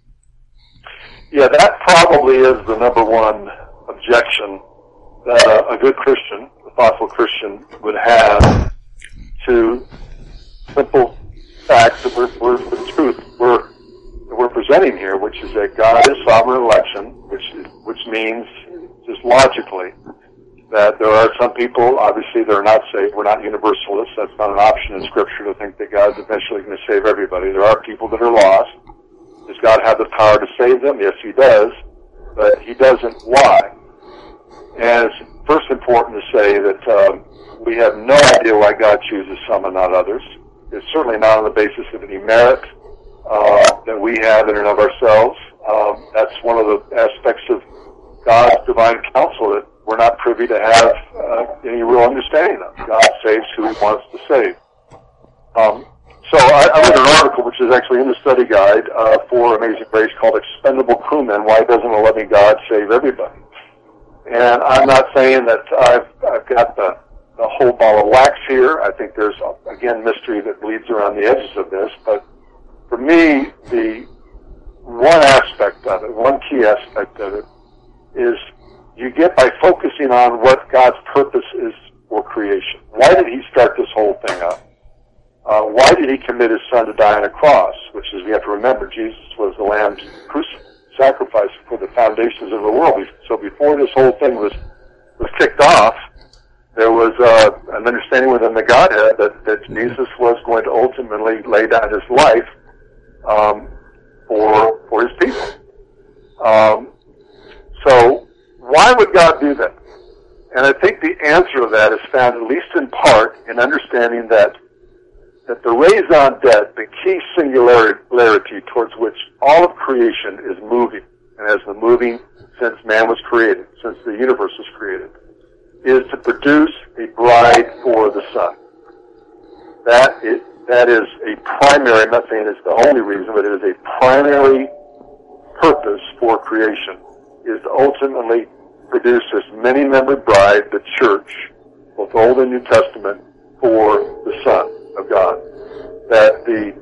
Yeah, that probably is the number one objection that a good Christian, a thoughtful Christian, would have to simple facts that we're the truth we're presenting here, which is that God is sovereign election, which means just logically that there are some people, obviously, that are not saved. We're not universalists. That's not an option in Scripture to think that God's eventually going to save everybody. There are people that are lost. Does God have the power to save them? Yes, he does. But he doesn't. Why? And it's first important to say that we have no idea why God chooses some and not others. It's certainly not on the basis of any merit that we have in and of ourselves. That's one of the aspects of God's divine counsel that we're not privy to have any real understanding of. God saves who he wants to save. So I read an article, which is actually in the study guide for Amazing Grace, called Expendable Crewmen, Why Doesn't a Loving God Save Everybody? And I'm not saying that I've got the whole ball of wax here. I think there's, again, mystery that bleeds around the edges of this. But for me, the one aspect of it, one key aspect of it, is you get by focusing on what God's purpose is for creation. Why did he start this whole thing up? Why did he commit his son to die on a cross? Which is, we have to remember, Jesus was the lamb sacrificed for the foundations of the world. So before this whole thing was kicked off, there was an understanding within the Godhead that Jesus was going to ultimately lay down his life for his people. So why would God do that? And I think the answer to that is found, at least in part, in understanding that the raison d'etre, the key singularity towards which all of creation is moving, and has been moving since man was created, since the universe was created, is to produce a bride for the Son. That is a primary, I'm not saying it's the only reason, but it is a primary purpose for creation, is to ultimately produce this many-membered bride, the church, both Old and New Testament, for the Son of God. That the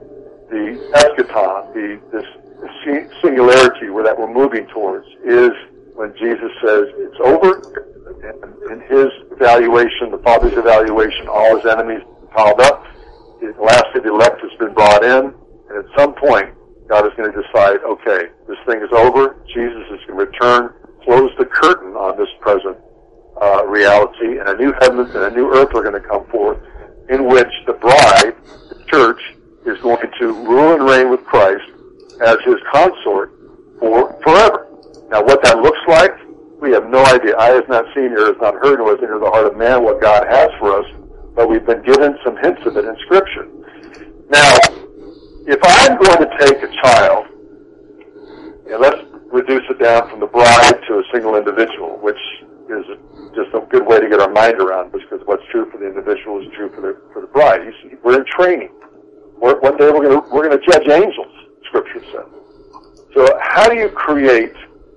eschaton, this singularity where that we're moving towards, is when Jesus says it's over. In his evaluation, the Father's evaluation, all his enemies piled up. The last of the elect has been brought in, and at some point, God is going to decide, okay, this thing is over. Jesus is going to return, close the curtain on this present reality, and a new heavens and a new earth are going to come forth, in which the bride, the church, is going to rule and reign with Christ as his consort for forever. Now, what that looks like, we have no idea. Eye has not seen, ear has not heard, nor has entered the heart of man what God has for us, but we've been given some hints of it in Scripture. Now, if I'm going to take a child, and let's reduce it down from the bride to a single individual, which is just a good way to get our mind around this, because what's true for the individual is true for the bride. We're in training. One day we're going to judge angels, Scripture says. So how do you create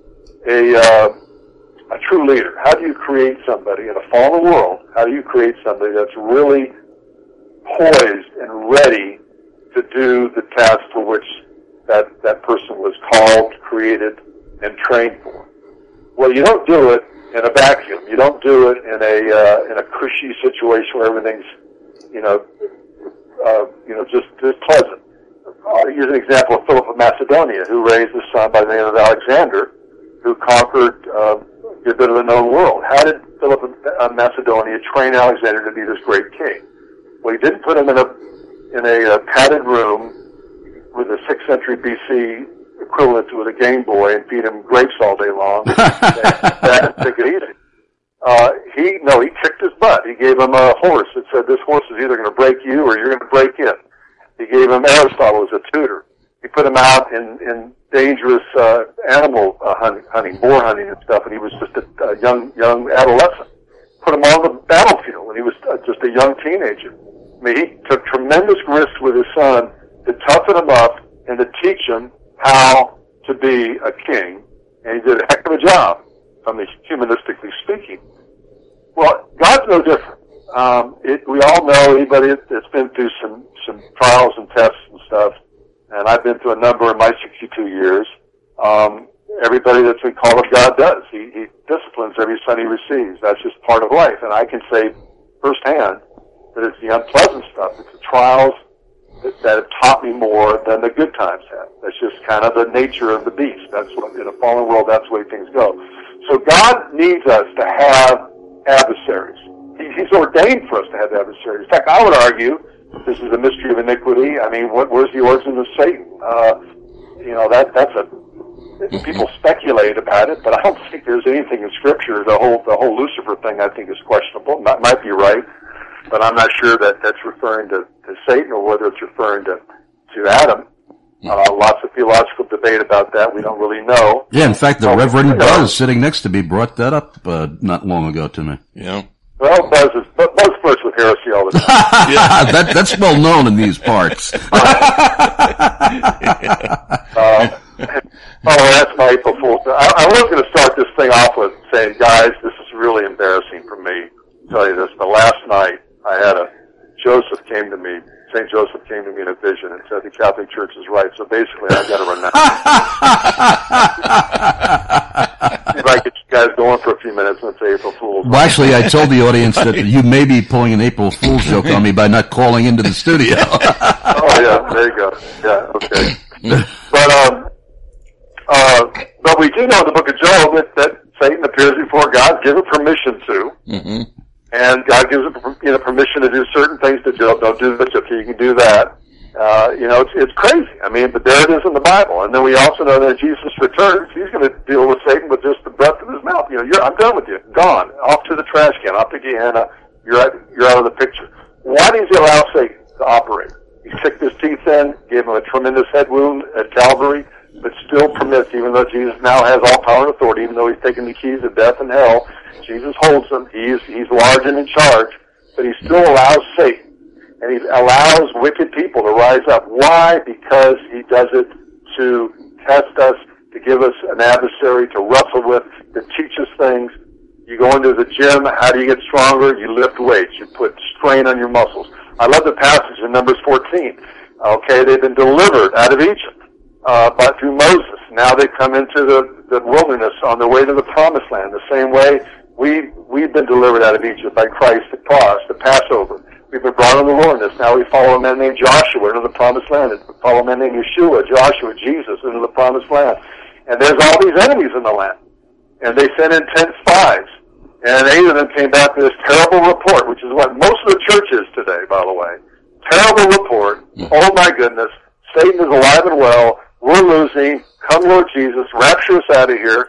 a true leader? How do you create somebody in a fallen world? How do you create somebody that's really poised and ready to do the task for which that person was called, created, trained for. Well, you don't do it in a vacuum. You don't do it in a cushy situation where everything's, just pleasant. Here's an example of Philip of Macedonia, who raised a son by the name of Alexander, who conquered a bit of the known world. How did Philip of Macedonia train Alexander to be this great king? Well, he didn't put him in a padded room with a 6th century BC equivalent to a Game Boy and feed him grapes all day long. That take it easy. He kicked his butt. He gave him a horse that said, this horse is either going to break you or you're going to break it. He gave him Aristotle as a tutor. He put him out in dangerous animal hunting, boar hunting and stuff, and he was just a young adolescent. Put him on the battlefield when he was just a young teenager. I mean, he took tremendous risks with his son to toughen him up and to teach him how to be a king, and he did a heck of a job, humanistically speaking. Well, God's no different. We all know, anybody that's been through some trials and tests and stuff, and I've been through a number in my 62 years, everybody that's been called of God does. He disciplines every son he receives. That's just part of life. And I can say firsthand that it's the unpleasant stuff. It's the trials that have taught me more than the good times have. That's just kind of the nature of the beast. That's what, in a fallen world, that's the way things go. So God needs us to have adversaries. He's ordained for us to have adversaries. In fact, I would argue this is a mystery of iniquity. I mean, where's the origin of Satan? People speculate about it, but I don't think there's anything in Scripture. The whole Lucifer thing, I think, is questionable. Might be right, but I'm not sure that that's referring to Satan or whether it's referring to Adam. Lots of theological debate about that. We don't really know. Yeah, in fact, the Reverend Buzz sitting next to me brought that up not long ago to me. Yeah. Well, Buzz flirts with heresy all the time. Yeah. That's well known in these parts. That's my April Fool's. I was going to start this thing off with saying, guys, this is really embarrassing for me. I'll tell you this. The last night, I had St. Joseph came to me in a vision and said the Catholic Church is right. So basically, I got to renounce. See if I get you guys going for a few minutes and say April Fool's. Well, actually, I told the audience that you may be pulling an April Fool's joke on me by not calling into the studio. Oh, yeah, there you go. Yeah, okay. But we do know in the book of Job that Satan appears before God, given permission to. Mm-hmm. And God gives him, permission to do certain things to Job. Don't do this. Okay, you can do that. It's crazy. I mean, but there it is in the Bible. And then we also know that Jesus returns. He's going to deal with Satan with just the breath of his mouth. I'm done with you. Gone. Off to the trash can. Off to Gehenna. You're out of the picture. Why does he allow Satan to operate? He kicked his teeth in, gave him a tremendous head wound at Calvary, but still permits, even though Jesus now has all power and authority, even though he's taken the keys of death and hell, Jesus holds them. He's large and in charge, but he still allows Satan, and he allows wicked people to rise up. Why? Because he does it to test us, to give us an adversary to wrestle with, to teach us things. You go into the gym, how do you get stronger? You lift weights. You put strain on your muscles. I love the passage in Numbers 14. Okay, they've been delivered out of Egypt. But through Moses, now they come into the wilderness on their way to the promised land. The same way we've been delivered out of Egypt by Christ at cross, the Passover. We've been brought in the wilderness. Now we follow a man named Joshua into the promised land. We follow a man named Yeshua, Joshua, Jesus into the promised land. And there's all these enemies in the land. And they sent in 10 spies. And 8 of them came back with this terrible report, which is what most of the church is today, by the way. Terrible report. Oh my goodness. Satan is alive and well. We're losing. Come, Lord Jesus. Rapture us out of here.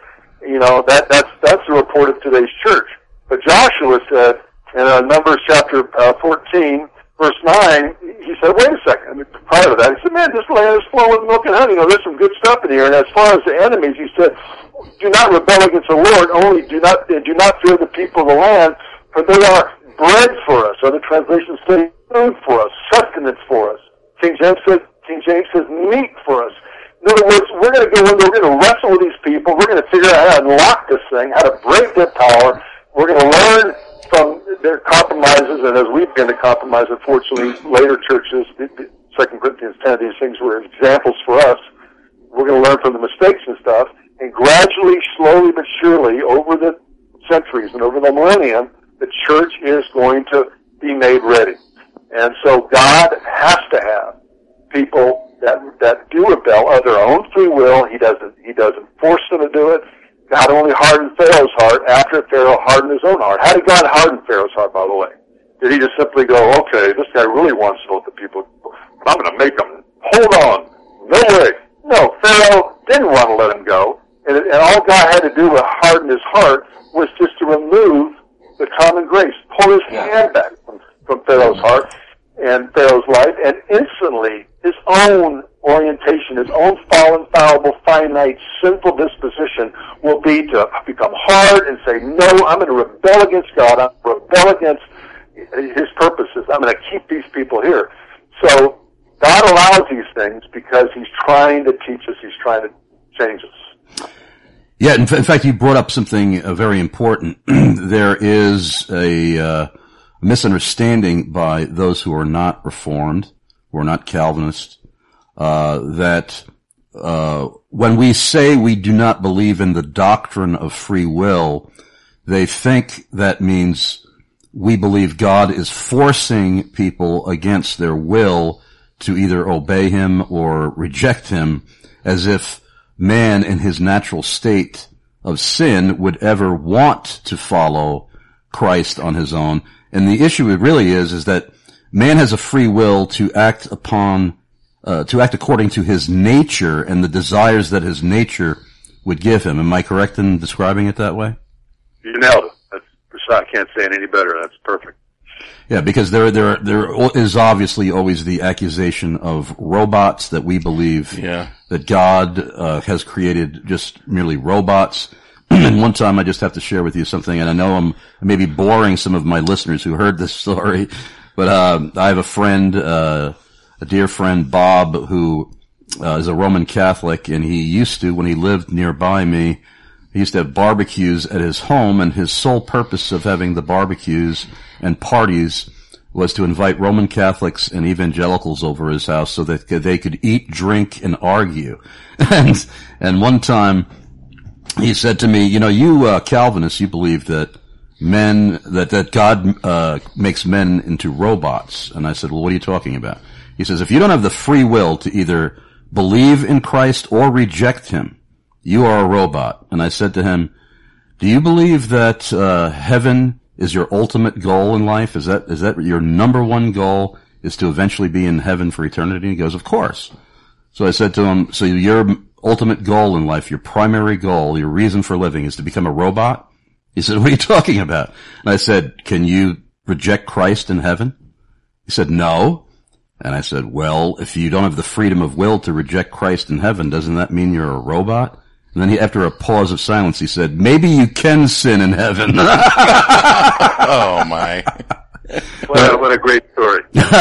That's the report of today's church. But Joshua said in Numbers chapter 14, verse 9, he said, wait a second. I mean, prior to that, he said, man, this land is flowing with milk and honey. There's some good stuff in here. And as far as the enemies, he said, do not rebel against the Lord. Only do not fear the people of the land, for they are bread for us. Other translations say food for us, sustenance for us. King James says meat for us. In other words, we're going to go in there, we're going to wrestle with these people, we're going to figure out how to unlock this thing, how to break their power. We're going to learn from their compromises, and as we begin to compromise, unfortunately, later churches, 2 Corinthians 10, these things were examples for us. We're going to learn from the mistakes and stuff And gradually, slowly but surely, over the centuries and over the millennium, the church is going to be made ready. And so God has to have people that do rebel of their own free will. He doesn't force them to do it. God only hardened Pharaoh's heart after Pharaoh hardened his own heart. How did God harden Pharaoh's heart, by the way? Did he just simply go, okay, this guy really wants to let the people, I'm going to make them, hold on, no way. No, Pharaoh didn't want to let him go. And all God had to do to harden his heart was just to remove the common grace, pull his hand back from Pharaoh's heart and Pharaoh's life, and instantly his own orientation, his own fallen, fallible, finite, sinful disposition will be to become hard and say, no, I'm going to rebel against God, I'm going to rebel against his purposes, I'm going to keep these people here. So God allows these things because he's trying to teach us, he's trying to change us. Yeah, in fact, you brought up something very important. There is a misunderstanding by those who are not Reformed, who are not Calvinists, that when we say we do not believe in the doctrine of free will, they think that means we believe God is forcing people against their will to either obey him or reject him, as if man in his natural state of sin would ever want to follow Christ on his own. And the issue it really is that man has a free will to act according to his nature and the desires that his nature would give him. Am I correct in describing it that way? You nailed it. I can't say it any better. That's perfect. Yeah, because there is obviously always the accusation of robots, that we believe that God has created just merely robots. And one time I just have to share with you something, and I know I'm maybe boring some of my listeners who heard this story, but I have a friend, a dear friend, Bob, who is a Roman Catholic, and he used to, when he lived nearby me, he used to have barbecues at his home, and his sole purpose of having the barbecues and parties was to invite Roman Catholics and evangelicals over his house so that they could eat, drink, and argue. And one time he said to me, you Calvinists, you believe that that God makes men into robots. And I said, well, what are you talking about? He says, if you don't have the free will to either believe in Christ or reject him, you are a robot. And I said to him, do you believe that heaven is your ultimate goal in life? Is that your number one goal, is to eventually be in heaven for eternity? He goes, of course. So I said to him, so your ultimate goal in life, your primary goal, your reason for living is to become a robot? He said, what are you talking about? And I said, can you reject Christ in heaven? He said, no. And I said, well, if you don't have the freedom of will to reject Christ in heaven, doesn't that mean you're a robot? And then after a pause of silence, he said, maybe you can sin in heaven. Oh, my. What a great story.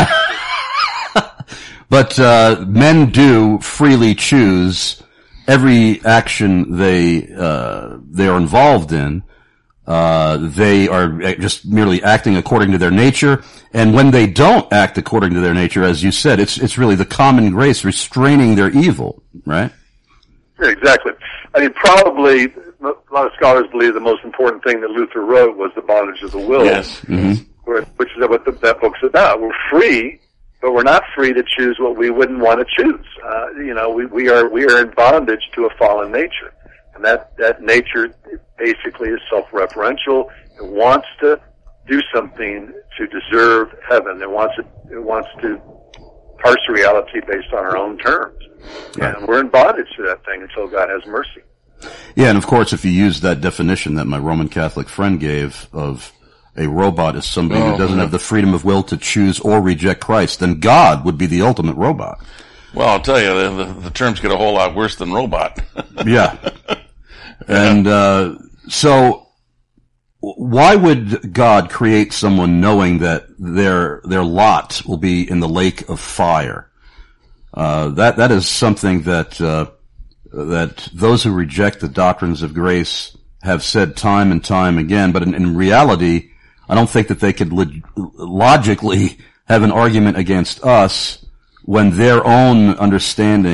But men do freely choose every action they are involved in. They are just merely acting according to their nature. And when they don't act according to their nature, as you said, it's really the common grace restraining their evil, right? Yeah, exactly. I mean, probably a lot of scholars believe the most important thing that Luther wrote was The Bondage of the Will, yes. Mm-hmm. Which is what that book's about. We're free, but we're not free to choose what we wouldn't want to choose. We are in bondage to a fallen nature, and that nature basically is self-referential. It wants to do something to deserve heaven. It wants to parse reality based on our own terms. Right. And we're in bondage to that thing until God has mercy. Yeah, and of course, if you use that definition that my Roman Catholic friend gave of a robot as somebody who doesn't have the freedom of will to choose or reject Christ, then God would be the ultimate robot. Well, I'll tell you, the terms get a whole lot worse than robot. Yeah. And so why would God create someone knowing that their lot will be in the lake of fire? That is something that those who reject the doctrines of grace have said time and time again, but in reality, I don't think that they could logically have an argument against us when their own understanding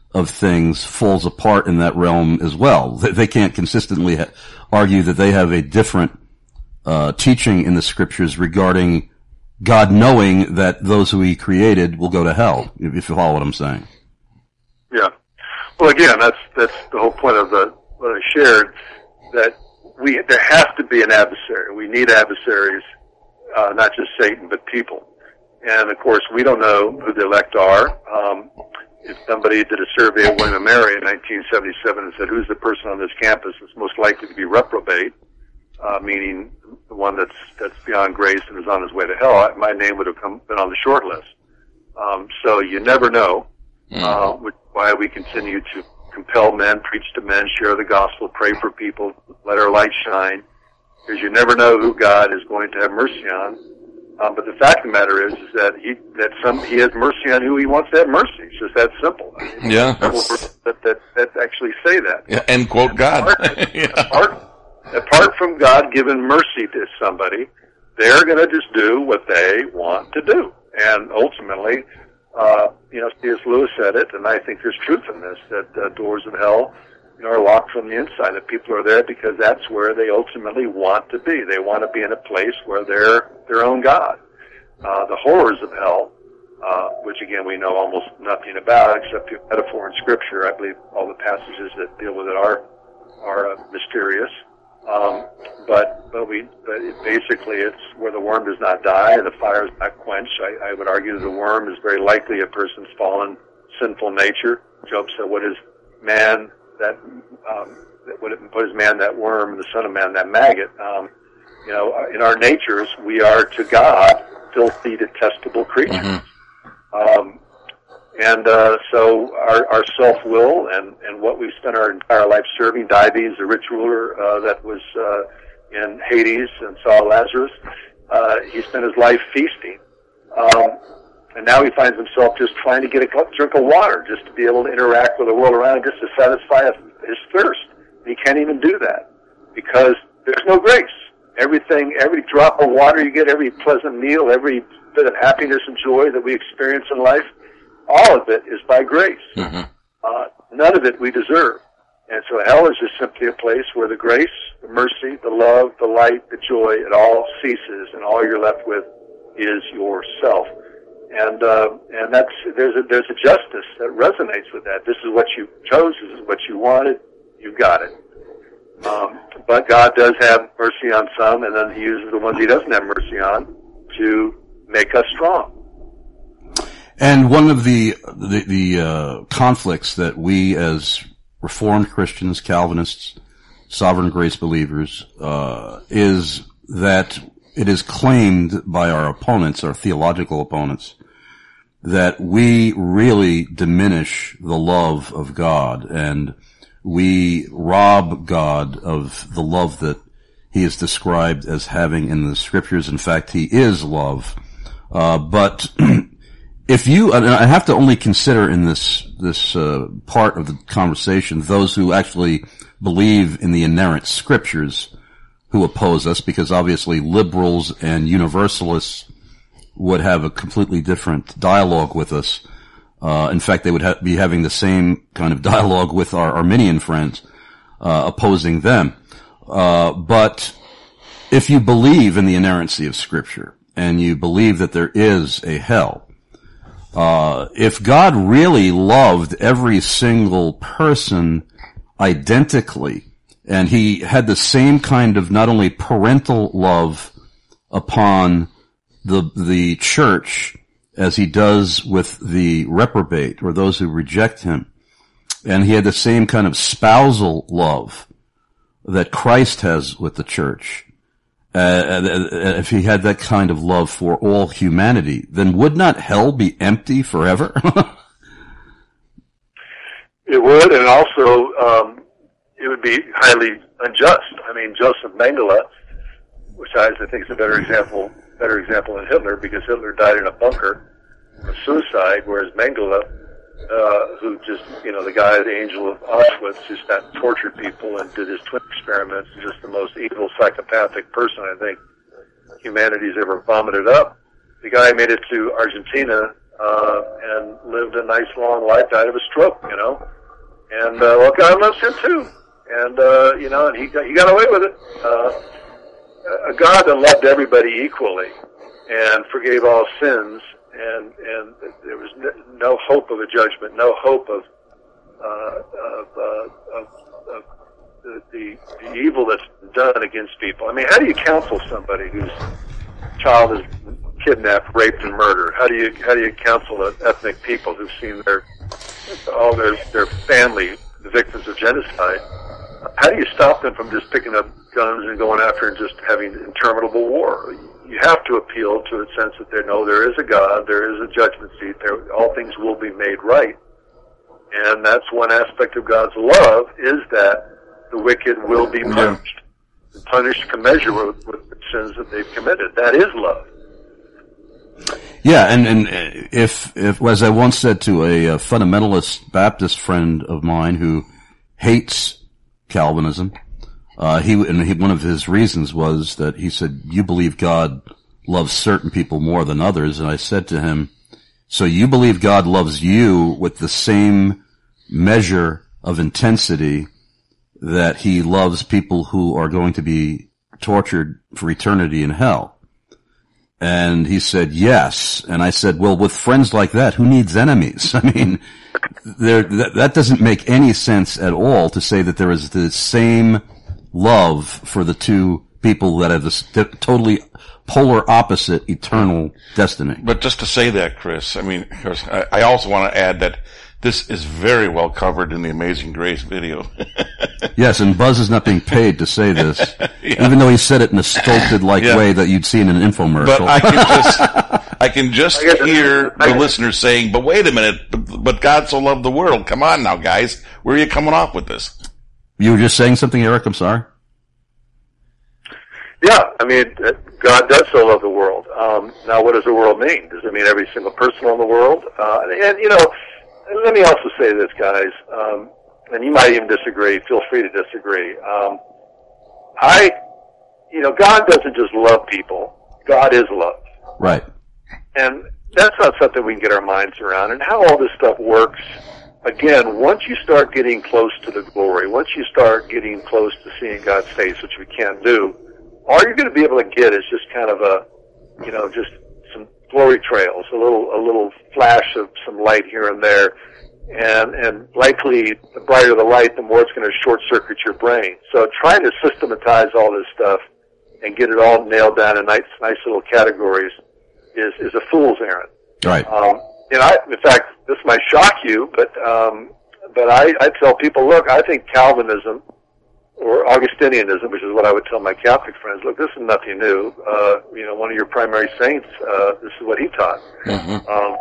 of things falls apart in that realm as well. They can't consistently argue that they have a different teaching in the scriptures regarding God knowing that those who he created will go to hell, if you follow what I'm saying. Yeah. Well, again, that's the whole point of what I shared, that there has to be an adversary. We need adversaries, not just Satan, but people. And, of course, we don't know who the elect are. If somebody did a survey of William & Mary in 1977 and said, who's the person on this campus that's most likely to be reprobate, meaning the one that's beyond grace and is on his way to hell, my name would have been on the short list. So you never know, which is why we continue to compel men, preach to men, share the gospel, pray for people, let our light shine, because you never know who God is going to have mercy on. But the fact of the matter is that he has mercy on who he wants to have mercy. It's just that simple. I mean, yeah. That actually say that. Yeah, and quote God. Apart from God giving mercy to somebody, they're going to just do what they want to do. And ultimately, C.S. Lewis said it, and I think there's truth in this, that doors of hell are locked from the inside, that people are there because that's where they ultimately want to be. They want to be in a place where they're their own God. The horrors of hell, which again we know almost nothing about except through metaphor in Scripture. I believe all the passages that deal with it are mysterious. But basically it's where the worm does not die and the fire is not quenched. I would argue that the worm is very likely a person's fallen sinful nature. Job said, what is man what is man that worm, and the son of man that maggot? In our natures, we are to God filthy, detestable creatures. Mm-hmm. So our self-will and what we've spent our entire life serving, Dives, the rich ruler that was in Hades and saw Lazarus, he spent his life feasting. And now he finds himself just trying to get a drink of water, just to be able to interact with the world around him, just to satisfy his thirst. He can't even do that because there's no grace. Every drop of water you get, every pleasant meal, every bit of happiness and joy that we experience in life, all of it is by grace. Mm-hmm. None of it we deserve. And so hell is just simply a place where the grace, the mercy, the love, the light, the joy, it all ceases, and all you're left with is yourself. And there's a justice that resonates with that. This is what you chose. This is what you wanted. You got it. But God does have mercy on some, and then he uses the ones he doesn't have mercy on to make us strong. And one of the conflicts that we as Reformed Christians, Calvinists, sovereign grace believers, is that it is claimed by our opponents, our theological opponents, that we really diminish the love of God and we rob God of the love that he is described as having in the scriptures. In fact, he is love. But if you, and I have to only consider in this part of the conversation those who actually believe in the inerrant scriptures who oppose us, because obviously liberals and universalists would have a completely different dialogue with us. In fact, they would be having the same kind of dialogue with our Arminian friends, opposing them. But if you believe in the inerrancy of Scripture, and you believe that there is a hell, if God really loved every single person identically, and he had the same kind of not only parental love upon the church as he does with the reprobate or those who reject him, and he had the same kind of spousal love that Christ has with the church, if he had that kind of love for all humanity, then would not hell be empty forever? It would, and also it would be highly unjust. I mean, Joseph Mengele, which I think is a better example than Hitler, because Hitler died in a bunker of suicide, whereas Mengele, who just, the guy, the angel of Auschwitz, who sat and tortured people and did his twin experiments, is just the most evil, psychopathic person I think humanity's ever vomited up. The guy made it to Argentina and lived a nice long life, died of a stroke, you know. And, well, God loves him too. And, you know, and he got away with it. A God that loved everybody equally and forgave all sins, and there was no hope of a judgment, no hope of the evil that's done against people. I mean, how do you counsel somebody whose child is kidnapped, raped, and murdered? How do you counsel ethnic people who've seen all their family the victims of genocide? How do you stop them from just picking up guns and going after and just having interminable war? You have to appeal to the sense that they know there is a God, there is a judgment seat, all things will be made right. And that's one aspect of God's love, is that the wicked will be punished. And punished commensurate with the sins that they've committed. That is love. Yeah, and if as I once said to a fundamentalist Baptist friend of mine who hates Calvinism, one of his reasons was that he said, "You believe God loves certain people more than others," and I said to him, "So you believe God loves you with the same measure of intensity that he loves people who are going to be tortured for eternity in hell?" And he said, "Yes." And I said, "Well, with friends like that, who needs enemies?" I mean, that doesn't make any sense at all to say that there is the same love for the two people that have this totally polar opposite eternal destiny. But just to say that, Chris, I mean, I also want to add that this is very well covered in the Amazing Grace video. Yes, and Buzz is not being paid to say this, even though he said it in a sculpted way that you'd see in an infomercial. But I can just hear the listeners saying, "But wait a minute, but God so loved the world. Come on now, guys. Where are you coming off with this?" You were just saying something, Eric? I'm sorry. Yeah, I mean, God does so love the world. Now, what does the world mean? Does it mean every single person in the world? And, you know, let me also say this, guys, and you might even disagree. Feel free to disagree. God doesn't just love people. God is love. Right. And that's not something we can get our minds around. And how all this stuff works, again, once you start getting close to the glory, once you start getting close to seeing God's face, which we can't do, all you're going to be able to get is just kind of just some glory trails, a little flash of some light here and there. And likely, the brighter the light, the more it's going to short circuit your brain. So trying to systematize all this stuff and get it all nailed down in nice little categories is a fool's errand. Right. In fact, this might shock you, but I tell people, look, I think Calvinism or Augustinianism, which is what I would tell my Catholic friends, look, this is nothing new. One of your primary saints, this is what he taught. Mm-hmm.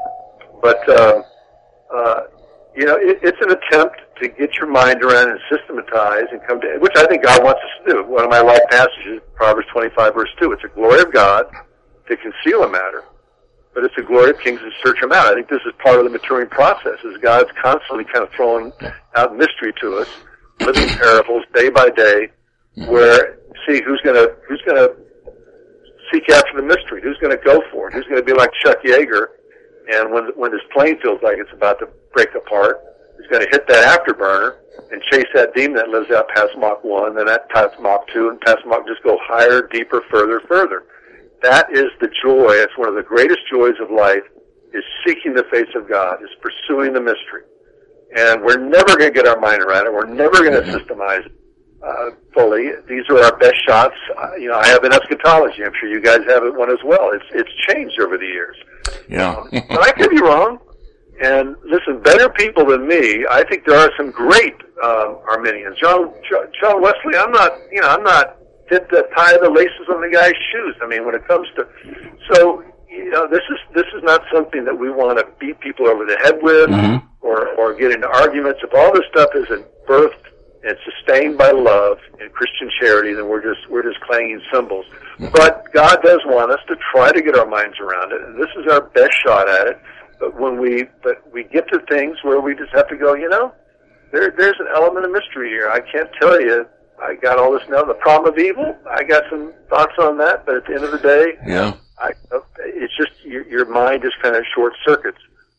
It's an attempt to get your mind around and systematize and come to, which I think God wants us to do. One of my life passages, Proverbs 25, verse 2, it's a glory of God to conceal a matter, but it's a glory of kings to search them out. I think this is part of the maturing process, is God's constantly kind of throwing out mystery to us, living parables day by day, where, see, who's gonna seek after the mystery, who's gonna go for it, who's gonna be like Chuck Yeager, and when his plane feels like it's about to break apart, he's going to hit that afterburner and chase that demon that lives out past Mach 1, then that past Mach 2, and past Mach, just go higher, deeper, further. That is the joy. It's one of the greatest joys of life, is seeking the face of God, is pursuing the mystery. And we're never going to get our mind around it. We're never going to systemize it fully. These are our best shots. I have an eschatology. I'm sure you guys have one as well. It's changed over the years. Yeah. But I could be wrong. And listen, better people than me, I think there are some great Arminians. John Wesley, I'm not fit to tie the laces on the guy's shoes. I mean, when it comes to, so this is not something that we want to beat people over the head with, mm-hmm. or get into arguments. If all this stuff isn't birthed and sustained by love and Christian charity, then we're just clanging cymbals. Mm-hmm. But God does want us to try to get our minds around it, and this is our best shot at it. But we get to things where we just have to go, there's an element of mystery here. I can't tell you I got all this now. The problem of evil, I got some thoughts on that, but at the end of the day, yeah, it's just your mind just kind of short circuits.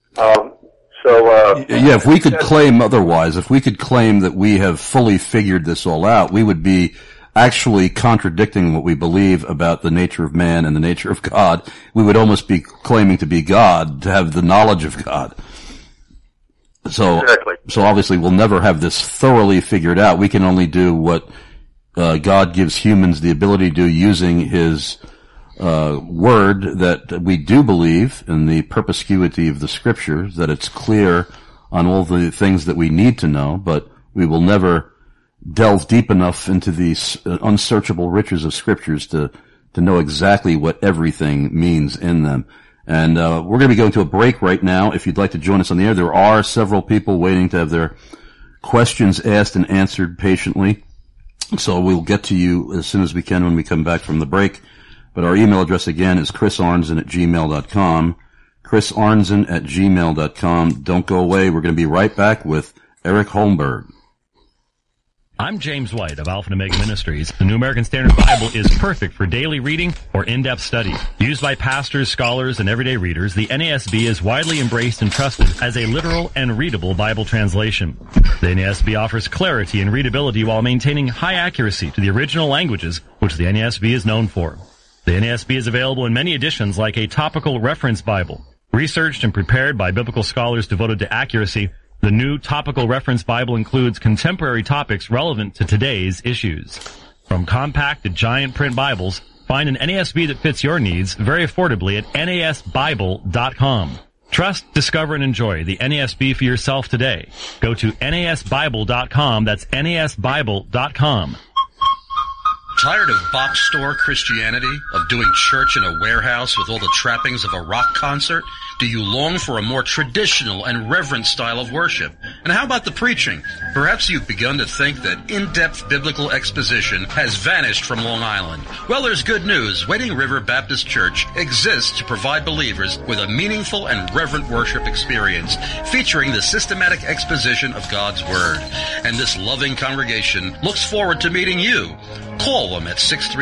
If we could claim otherwise, if we could claim that we have fully figured this all out, we would be actually contradicting what we believe about the nature of man and the nature of God. We would almost be claiming to be God, to have the knowledge of God. So, exactly. So obviously we'll never have this thoroughly figured out. We can only do what God gives humans the ability to do using His word, that we do believe in the perspicuity of the Scriptures, that it's clear on all the things that we need to know, but we will never delve deep enough into these unsearchable riches of Scriptures to know exactly what everything means in them. And we're going to be going to a break right now. If you'd like to join us on the air, there are several people waiting to have their questions asked and answered patiently. So we'll get to you as soon as we can when we come back from the break. But our email address again is chrisarnzen@gmail.com. chrisarnzen@gmail.com. Don't go away. We're going to be right back with Eric Holmberg. I'm James White of Alpha and Omega Ministries. The New American Standard Bible is perfect for daily reading or in-depth study. Used by pastors, scholars, and everyday readers, the NASB is widely embraced and trusted as a literal and readable Bible translation. The NASB offers clarity and readability while maintaining high accuracy to the original languages, which the NASB is known for. The NASB is available in many editions like a topical reference Bible. Researched and prepared by biblical scholars devoted to accuracy, the new Topical Reference Bible includes contemporary topics relevant to today's issues. From compact to giant print Bibles, find an NASB that fits your needs very affordably at nasbible.com. Trust, discover, and enjoy the NASB for yourself today. Go to nasbible.com. That's nasbible.com. Tired of box store Christianity, of doing church in a warehouse with all the trappings of a rock concert? Do you long for a more traditional and reverent style of worship? And how about the preaching? Perhaps you've begun to think that in-depth biblical exposition has vanished from Long Island. Well, there's good news. Wading River Baptist Church exists to provide believers with a meaningful and reverent worship experience featuring the systematic exposition of God's Word. And this loving congregation looks forward to meeting you. Call them at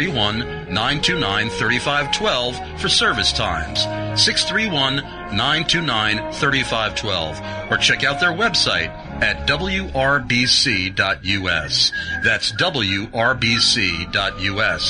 631-929-3512 for service times. 631-929-3512. Or check out their website at wrbc.us. That's wrbc.us.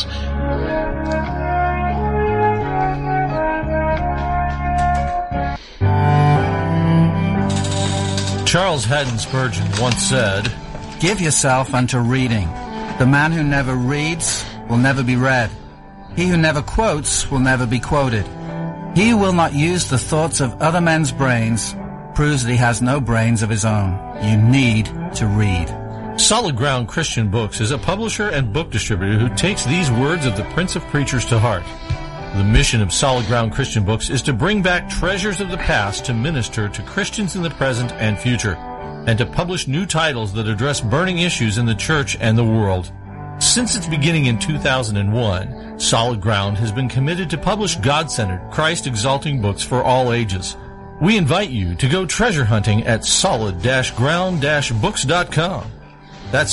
Charles Haddon Spurgeon once said, "Give yourself unto reading. The man who never reads will never be read. He who never quotes will never be quoted. He who will not use the thoughts of other men's brains proves that he has no brains of his own. You need to read." Solid Ground Christian Books is a publisher and book distributor who takes these words of the Prince of Preachers to heart. The mission of Solid Ground Christian Books is to bring back treasures of the past to minister to Christians in the present and future, and to publish new titles that address burning issues in the church and the world. Since its beginning in 2001, Solid Ground has been committed to publish God-centered, Christ-exalting books for all ages. We invite you to go treasure hunting at solid-ground-books.com. That's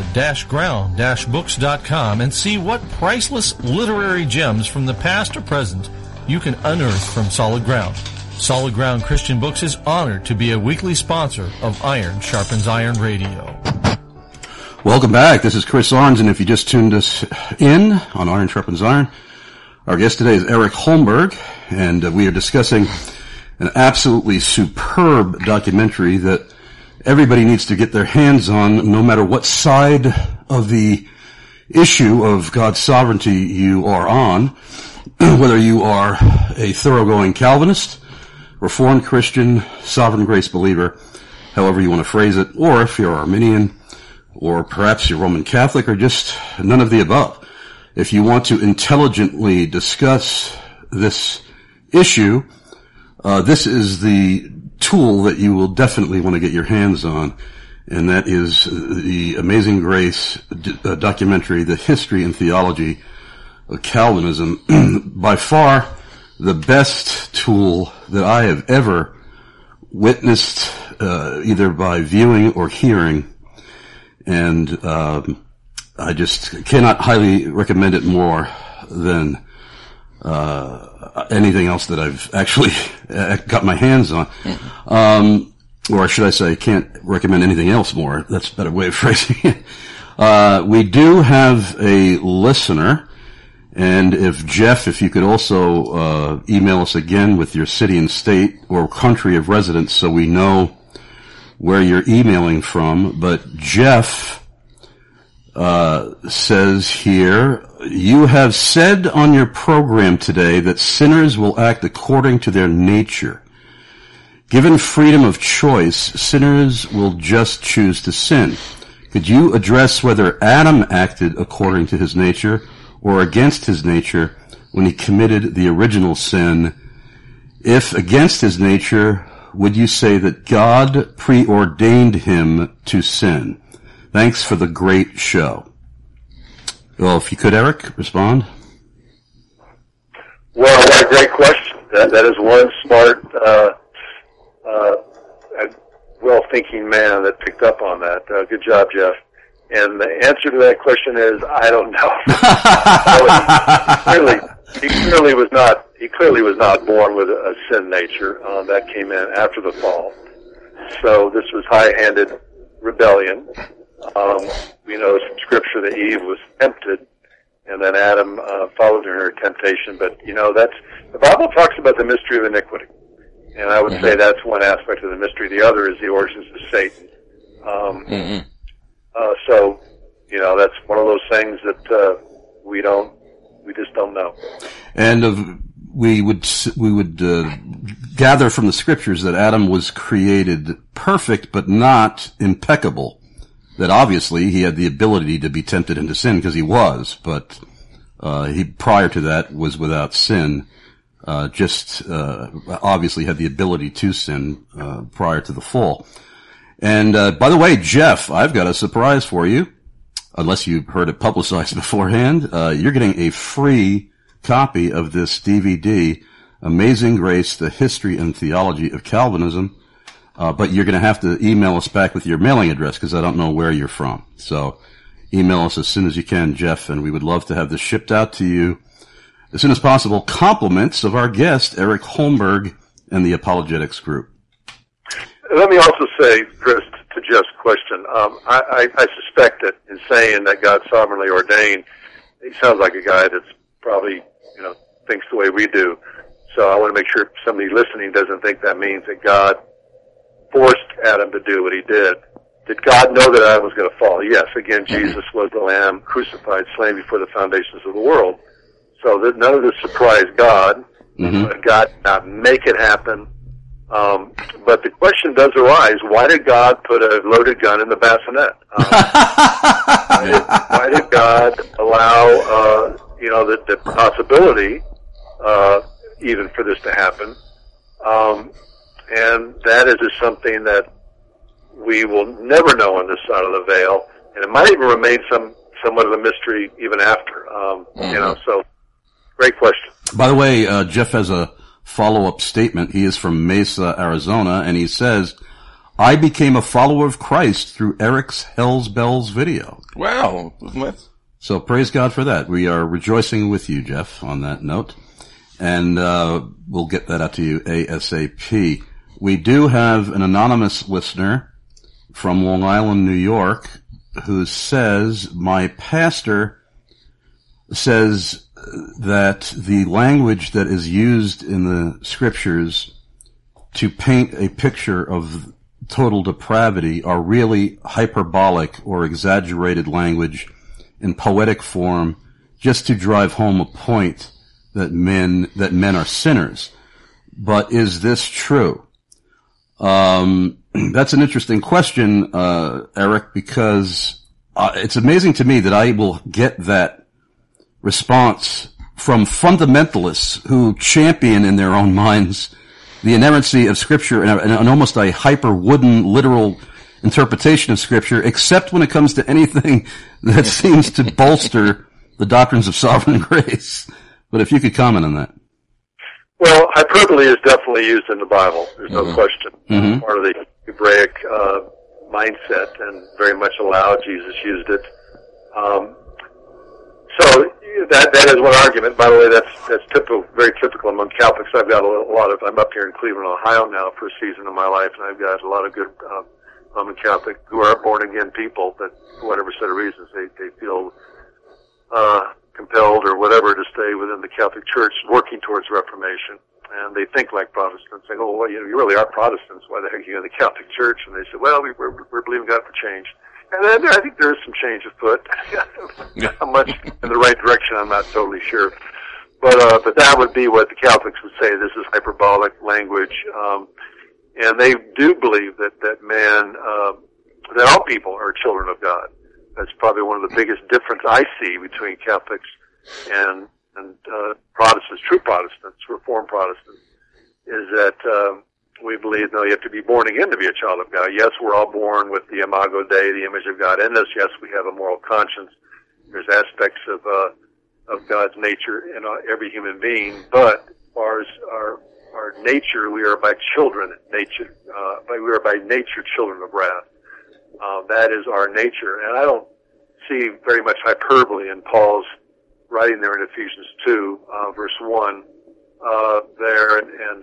solid-ground-books.com, and see what priceless literary gems from the past or present you can unearth from Solid Ground. Solid Ground Christian Books is honored to be a weekly sponsor of Iron Sharpens Iron Radio. Welcome back. This is Chris Arns, and if you just tuned us in on Iron Sharpens Iron, our guest today is Eric Holmberg, and we are discussing an absolutely superb documentary that everybody needs to get their hands on, no matter what side of the issue of God's sovereignty you are on, whether you are a thoroughgoing Calvinist, Reformed Christian, sovereign grace believer, however you want to phrase it, or if you're Arminian, or perhaps you're Roman Catholic, or just none of the above. If you want to intelligently discuss this issue, this is the tool that you will definitely want to get your hands on, and that is the Amazing Grace documentary, The History and Theology of Calvinism. By far the best tool that I have ever witnessed, either by viewing or hearing, and I just cannot highly recommend it more than anything else that I've actually got my hands on. Or should I say, can't recommend anything else more. That's a better way of phrasing it. We do have a listener, and if you could also email us again with your city and state or country of residence so we know where you're emailing from. But Jeff says here, you have said on your program today that sinners will act according to their nature. Given freedom of choice, sinners will just choose to sin. Could you address whether Adam acted according to his nature or against his nature when he committed the original sin? If against his nature, would you say that God preordained him to sin? Thanks for the great show. Well, if you could, Eric, respond. Well, what a great question. That is one smart, well-thinking man that picked up on that. Good job, Jeff. And the answer to that question is, I don't know. He clearly was not born with a sin nature. That came in after the fall. So this was high-handed rebellion. We know from Scripture that Eve was tempted, and then Adam followed in her temptation. But the Bible talks about the mystery of iniquity, and I would say that's one aspect of the mystery. The other is the origins of Satan. So that's one of those things that we just don't know. And we would gather from the Scriptures that Adam was created perfect, but not impeccable. That obviously he had the ability to be tempted into sin because he was, but he prior to that was without sin. Obviously had the ability to sin prior to the fall. And by the way, Jeff, I've got a surprise for you. Unless you've heard it publicized beforehand, you're getting a free copy of this DVD, Amazing Grace: The History and Theology of Calvinism. But you're going to have to email us back with your mailing address because I don't know where you're from. So email us as soon as you can, Jeff, and we would love to have this shipped out to you as soon as possible. Compliments of our guest, Eric Holmberg, and the Apologetics Group. Let me also say, Chris, to Jeff's question, I suspect that in saying that God sovereignly ordained, he sounds like a guy that's probably, thinks the way we do. So I want to make sure somebody listening doesn't think that means that God forced Adam to do what he did. Did God know that Adam was going to fall? Yes. Again, Jesus was the Lamb crucified, slain before the foundations of the world. So that none of this surprised God. But God did not make it happen. But the question does arise, why did God put a loaded gun in the bassinet? Why did God allow, the possibility, even for this to happen? And that is just something that we will never know on this side of the veil, and it might even remain somewhat of a mystery even after. So great question. By the way, Jeff has a follow-up statement. He is from Mesa, Arizona, and he says, I became a follower of Christ through Eric's Hells Bells video. Wow. So praise God for that. We are rejoicing with you, Jeff, on that note. And we'll get that out to you ASAP. We do have an anonymous listener from Long Island, New York, who says, my pastor says that the language that is used in the Scriptures to paint a picture of total depravity are really hyperbolic or exaggerated language in poetic form just to drive home a point that men are sinners. But is this true? That's an interesting question, Eric, because it's amazing to me that I will get that response from fundamentalists who champion in their own minds the inerrancy of Scripture and almost a hyper-wooden, literal interpretation of Scripture, except when it comes to anything that seems to bolster the doctrines of sovereign grace. But if you could comment on that. Well, hyperbole is definitely used in the Bible. There's no question. Part of the Hebraic mindset, and very much allowed. Jesus used it. So That is one argument. By the way, that's typical, very typical among Catholics. I've got a lot of. I'm up here in Cleveland, Ohio now for a season of my life, and I've got a lot of good Roman Catholic who are born again people that, for whatever set of reasons, they feel compelled or whatever to stay within the Catholic Church, working towards Reformation. And they think like Protestants, saying, "Oh, well, you really are Protestants. Why the heck are you in the Catholic Church?" And they say, "Well, we're believing God for change." And then I think there is some change afoot. How much in the right direction, I'm not totally sure. But that would be what the Catholics would say. This is hyperbolic language. And they do believe that man, that all people are children of God. That's probably one of the biggest difference I see between Catholics and Protestants, true Protestants, Reformed Protestants, is that we believe, no, you have to be born again to be a child of God. Yes, we're all born with the imago Dei, the image of God in us. Yes, we have a moral conscience. There's aspects of God's nature in every human being, but as far as our nature, we are by children, nature, we are by nature children of wrath. That is our nature, and I don't see very much hyperbole in Paul's writing there in Ephesians 2, verse 1, there,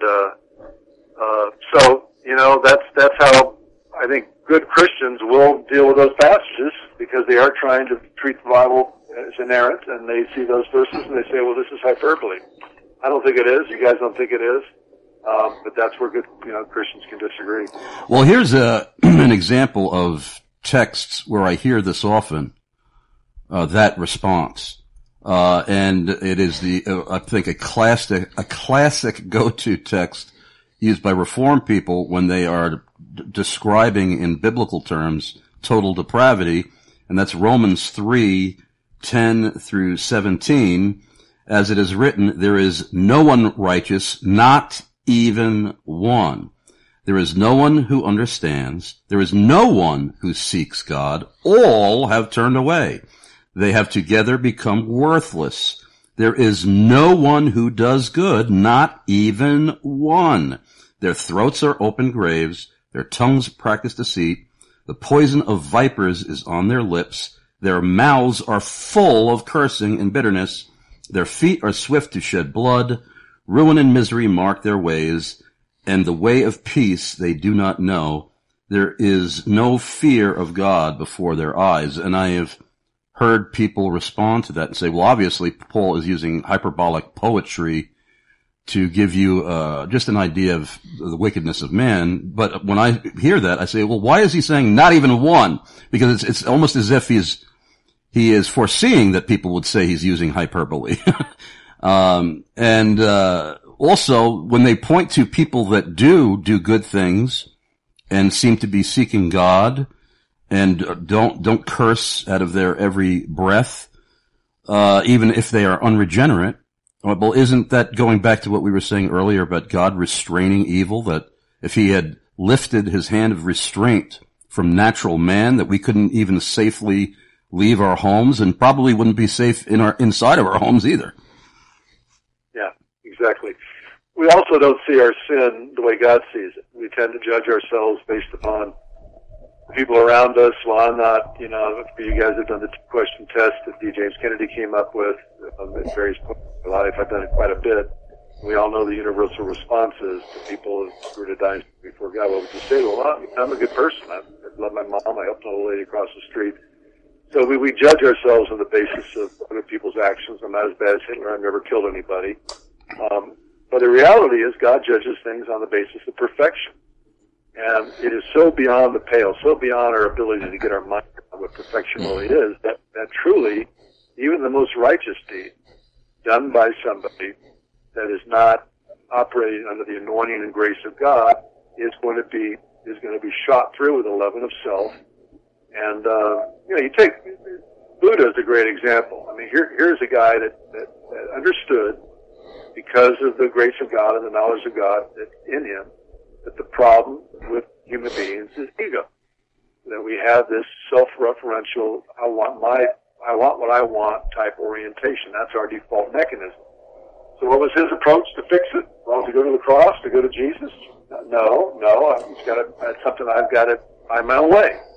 so, that's how I think good Christians will deal with those passages, because they are trying to treat the Bible as inerrant, and they see those verses and they say, well, this is hyperbole. I don't think it is. You guys don't think it is. But that's where good, Christians can disagree. Well, here's an example of texts where I hear this often, that response. And it is I think a classic go-to text used by Reformed people when they are describing in biblical terms total depravity, and that's Romans 3:10 through 17. As it is written, there is no one righteous, not even one. There is no one who understands. There is no one who seeks God. All have turned away. They have together become worthless. There is no one who does good, not even one. Their throats are open graves. Their tongues practice deceit. The poison of vipers is on their lips. Their mouths are full of cursing and bitterness. Their feet are swift to shed blood. Ruin and misery mark their ways, and the way of peace they do not know. There is no fear of God before their eyes. And I have heard people respond to that and say, well, obviously Paul is using hyperbolic poetry to give you just an idea of the wickedness of man. But when I hear that, I say, well, why is he saying not even one? Because it's almost as if he is foreseeing that people would say he's using hyperbole. Also, when they point to people that do good things and seem to be seeking God and don't curse out of their every breath, even if they are unregenerate, well, isn't that going back to what we were saying earlier about God restraining evil, that if he had lifted his hand of restraint from natural man, that we couldn't even safely leave our homes and probably wouldn't be safe inside of our homes either? Yeah, exactly. We also don't see our sin the way God sees it. We tend to judge ourselves based upon people around us. Well, I'm not, you guys have done the question test that D. James Kennedy came up with at various points in my life. I've done it quite a bit. We all know the universal responses to people who were to die before God. What would you say? Well, I'm a good person. I love my mom. I helped an old lady across the street. So we judge ourselves on the basis of other people's actions. I'm not as bad as Hitler. I've never killed anybody. But the reality is God judges things on the basis of perfection. And it is so beyond the pale, so beyond our ability to get our mind around what perfection really is, that truly, even the most righteous deed done by somebody that is not operating under the anointing and grace of God is going to be shot through with a leaven of self. And you take Buddha as a great example. I mean, here's a guy that understood, because of the grace of God and the knowledge of God that's in him, that the problem with human beings is ego. That we have this self-referential, I want what I want type orientation. That's our default mechanism. So what was his approach to fix it? Well, to go to the cross, to go to Jesus? No, that's something I've got to find my own way.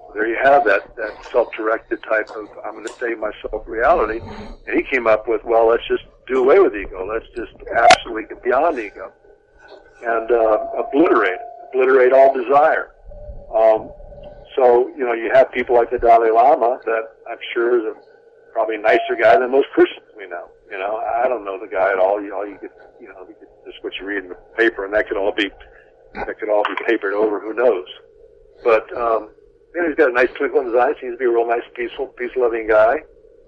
There you have that self-directed type of, I'm going to save myself reality. And he came up with, well, let's just do away with ego. Let's just absolutely get beyond ego and obliterate all desire. So, you have people like the Dalai Lama that I'm sure is probably a nicer guy than most Christians we know. I don't know the guy at all. You get just what you read in the paper, and that could all be papered over. Who knows? But he's got a nice twinkle in his eye. Seems to be a real nice, peaceful, peace-loving guy.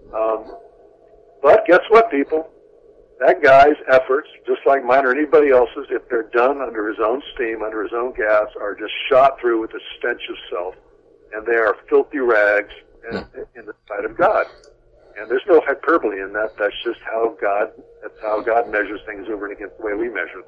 But guess what, people? That guy's efforts, just like mine or anybody else's, if they're done under his own steam, under his own gas, are just shot through with the stench of self, and they are filthy rags in the sight of God. And there's no hyperbole in that. That's just how God measures things over and against the way we measure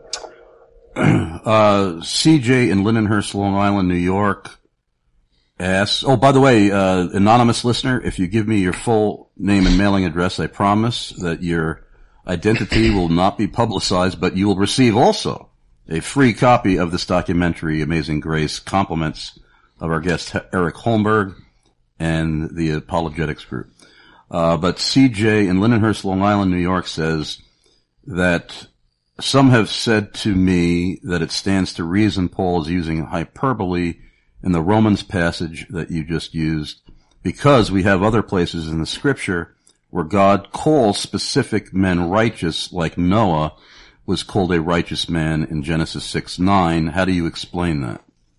them. CJ in Lindenhurst, Long Island, New York asks, oh, by the way, anonymous listener, if you give me your full name and mailing address, I promise that your identity will not be publicized, but you will receive also a free copy of this documentary, Amazing Grace, compliments of our guest Eric Holmberg and the Apologetics Group. But CJ in Lindenhurst, Long Island, New York says that some have said to me that it stands to reason Paul is using hyperbole in the Romans passage that you just used, because we have other places in the scripture where God calls specific men righteous, like Noah was called a righteous man in Genesis 6:9. How do you explain that?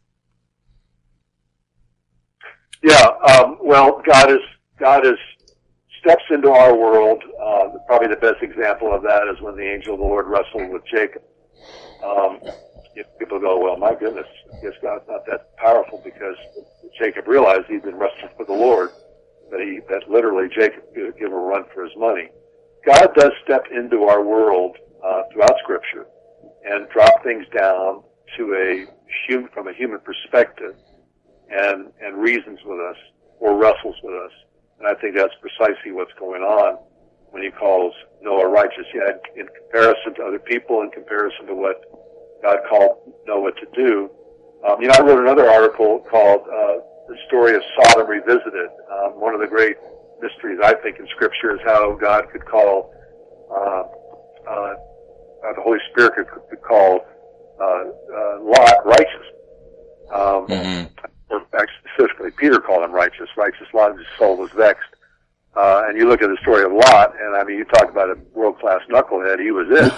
Yeah, well, God is steps into our world. Probably the best example of that is when the angel of the Lord wrestled with Jacob. People go, well, my goodness, I guess God's not that powerful, because Jacob realized he'd been wrestling with the Lord, that literally Jacob could give a run for his money. God does step into our world throughout Scripture and drop things down to from a human perspective and reasons with us or wrestles with us. And I think that's precisely what's going on when he calls Noah righteous. Yeah, in comparison to other people, in comparison to what God called Noah to do. I wrote another article called The Story of Sodom Revisited. One of the great mysteries, I think, in Scripture is how God could call, the Holy Spirit could call Lot righteous. Or specifically, Peter called him righteous. Lot, his soul was vexed. And you look at the story of Lot, and you talk about a world-class knucklehead, he was it.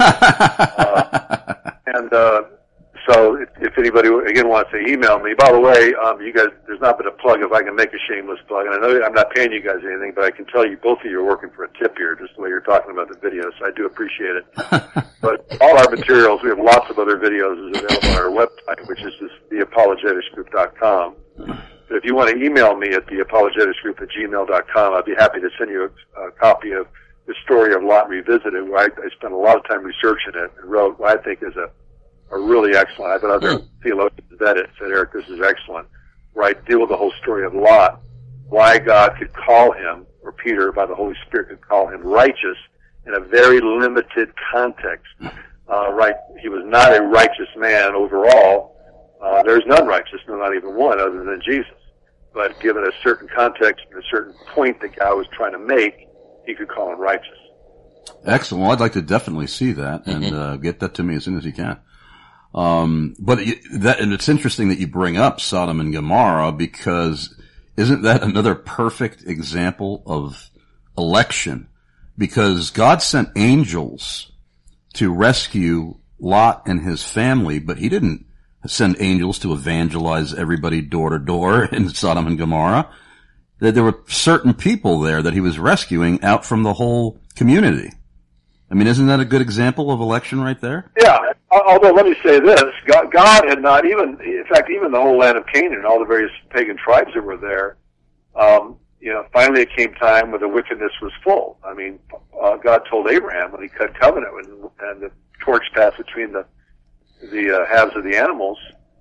So if anybody, again, wants to email me, by the way, you guys, there's not been a plug, if I can make a shameless plug, and I know I'm not paying you guys anything, but I can tell you both of you are working for a tip here, just the way you're talking about the videos, so I do appreciate it. But all our materials, we have lots of other videos is available on our website, which is theapologeticsgroup.com. But if you want to email me at theapologeticsgroup@gmail.com, I'd be happy to send you a copy of The Story of Lot Revisited, where I spent a lot of time researching it and wrote what I think is a really excellent. I've been other theologians vet it, said, Eric, this is excellent, where I deal with the whole story of Lot, why God could call him, or Peter, by the Holy Spirit, could call him righteous in a very limited context. He was not a righteous man overall. There's none righteous, no, not even one, other than Jesus. But given a certain context and a certain point that God was trying to make, he could call him righteous. Excellent. Well, I'd like to definitely see that and get that to me as soon as you can. And it's interesting that you bring up Sodom and Gomorrah, because isn't that another perfect example of election? Because God sent angels to rescue Lot and his family, but he didn't send angels to evangelize everybody door to door in Sodom and Gomorrah. There were certain people there that he was rescuing out from the whole community. I mean, isn't that a good example of election right there? Yeah, although let me say this, God had not even the whole land of Canaan and all the various pagan tribes that were there, finally it came time when the wickedness was full. I mean, God told Abraham when he cut covenant and the torch passed between the halves of the animals,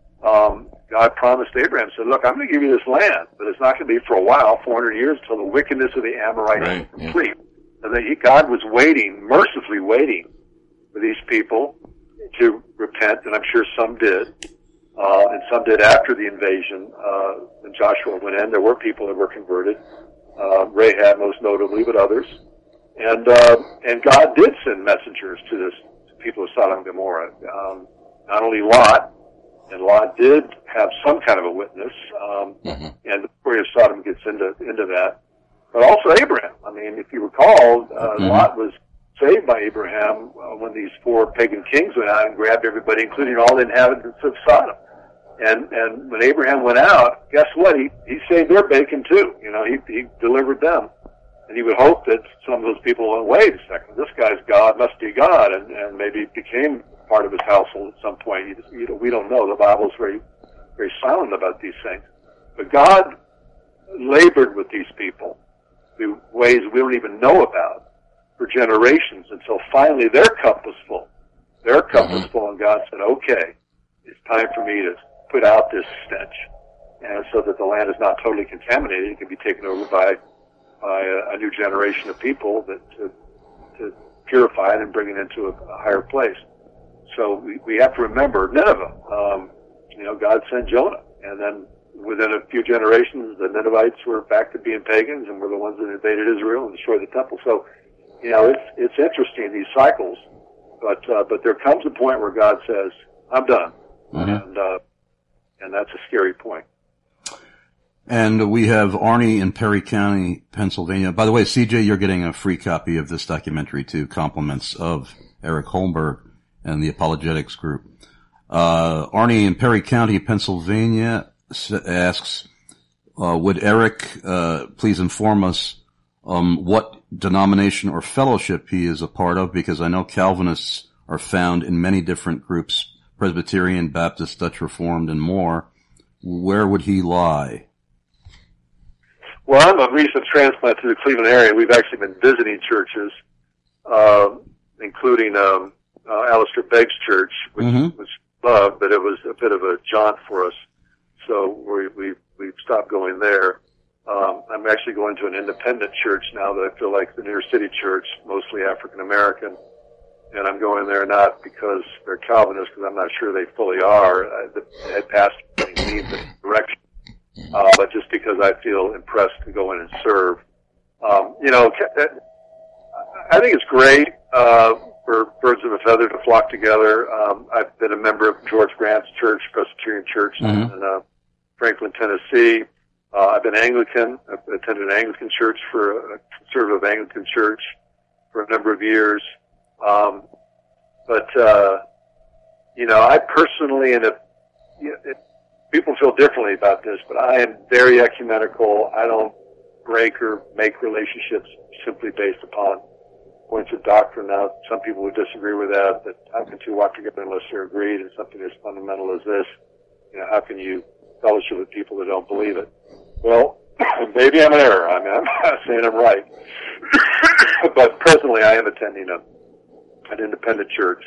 God promised Abraham, said, look, I'm going to give you this land, but it's not going to be for a while, 400 years, until the wickedness of the Amorites is complete. And then God was mercifully waiting for these people to repent, and I'm sure some did. and some did after the invasion. When Joshua went in, there were people that were converted. Rahab most notably, but others. And God did send messengers to people of Sodom and Gomorrah. Not only Lot, and Lot did have some kind of a witness, and the story of Sodom gets into that, but also Abraham. I mean, if you recall, Lot was saved by Abraham when these 4 pagan kings went out and grabbed everybody, including all the inhabitants of Sodom. And when Abraham went out, guess what? He saved their bacon too. You know, he delivered them. And you would hope that some of those people went, wait a second, this guy's God must be God, and maybe became part of his household at some point. We don't know. The Bible's very, very silent about these things. But God labored with these people through ways we don't even know about for generations until finally their cup was full. Their cup was full, and God said, okay, it's time for me to put out this stench. And so that the land is not totally contaminated, it can be taken over by a new generation of people that to purify it and bring it into a higher place. So we have to remember Nineveh. God sent Jonah, and then within a few generations, the Ninevites were back to being pagans and were the ones that invaded Israel and destroyed the temple. So, it's interesting, these cycles, but there comes a point where God says, I'm done. And that's a scary point. And we have Arnie in Perry County, Pennsylvania. By the way, CJ, you're getting a free copy of this documentary too, compliments of Eric Holmberg and the Apologetics Group. Arnie in Perry County, Pennsylvania asks, would Eric, please inform us, what denomination or fellowship he is a part of? Because I know Calvinists are found in many different groups, Presbyterian, Baptist, Dutch Reformed, and more. Where would he lie? Well, I'm a recent transplant to the Cleveland area. We've actually been visiting churches, including Alistair Begg's church, which was loved, but it was a bit of a jaunt for us. So we've stopped going there. I'm actually going to an independent church now that I feel like the inner city church, mostly African American. And I'm going there not because they're Calvinists, because I'm not sure they fully are. The head pastor needs a direction. But just because I feel impressed to go in and serve. I think it's great for birds of a feather to flock together. I've been a member of George Grant's church, Presbyterian Church in Franklin, Tennessee. I've been Anglican. I've attended an Anglican church for a conservative Anglican church for a number of years. I personally, people feel differently about this, but I am very ecumenical. I don't break or make relationships simply based upon points of doctrine. Now, some people would disagree with that how can two walk together unless they're agreed, and something as fundamental as this, how can you fellowship with people that don't believe it? Well, maybe I'm in error. I mean, I'm not saying I'm right. But presently I am attending an independent church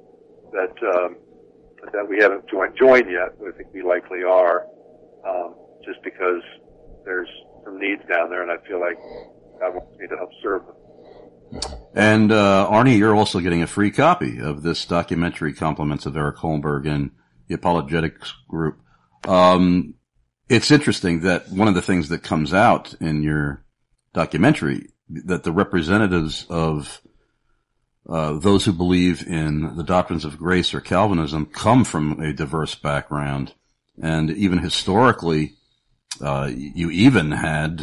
that we haven't joined yet. I think we likely are, just because there's some needs down there, and I feel like God wants me to help serve them. And Arnie, you're also getting a free copy of this documentary, Compliments of Eric Holmberg and the Apologetics Group. It's interesting that one of the things that comes out in your documentary, that the representatives of those who believe in the doctrines of grace or Calvinism come from a diverse background. And even historically, you even had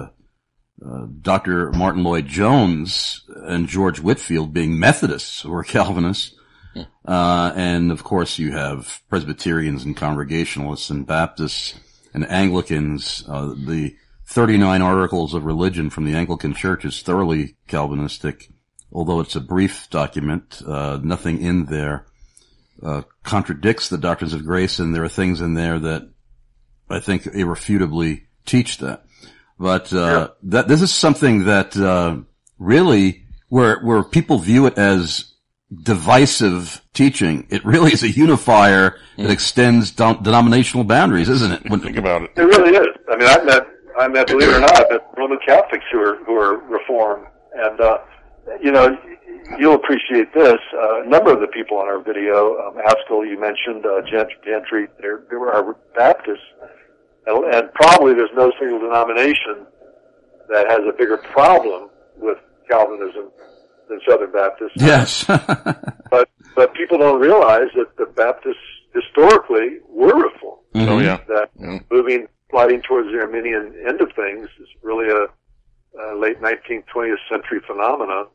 Dr. Martin Lloyd-Jones and George Whitefield being Methodists who were Calvinists. And of course you have Presbyterians and Congregationalists and Baptists and Anglicans. The 39 Articles of Religion from the Anglican Church is thoroughly Calvinistic. Although it's a brief document, nothing in there contradicts the doctrines of grace, and there are things in there that I think irrefutably teach that. But this is something that really, where people view it as divisive teaching, it really is a unifier that extends denominational boundaries, isn't it? Think about it. It really is. I mean, I met, believe it or not, I met Roman Catholics who are Reformed, and you'll appreciate this. A number of the people on our video, Haskell, you mentioned, Gentry, they were Baptists, and probably there's no single denomination that has a bigger problem with Calvinism than Southern Baptists. Yes. but people don't realize that the Baptists historically were Reformed. Mm-hmm. Oh, yeah. That sliding towards the Arminian end of things is really a late 19th, 20th century phenomenon.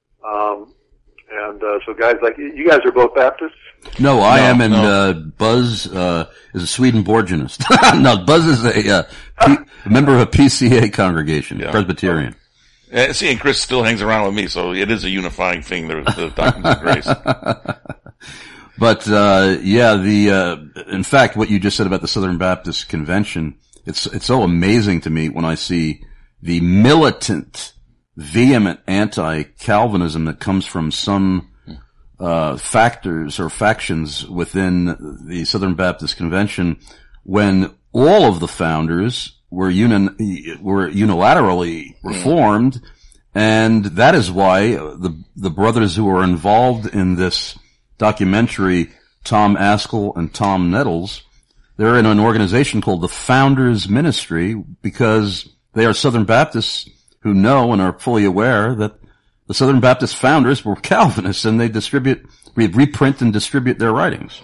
So guys like you guys are both Baptists? No, I am, and Buzz is a Swedenborgianist. No, Buzz is a member of a PCA congregation, Presbyterian. See, and Chris still hangs around with me, so it is a unifying thing, the doctrines of grace. But, in fact, what you just said about the Southern Baptist Convention, it's so amazing to me when I see the militant, vehement anti-Calvinism that comes from some factors or factions within the Southern Baptist Convention, when all of the founders were unilaterally reformed, and that is why the brothers who are involved in this documentary, Tom Ascol and Tom Nettles, they're in an organization called the Founders Ministry, because they are Southern Baptists who know and are fully aware that the Southern Baptist founders were Calvinists, and they reprint and distribute their writings.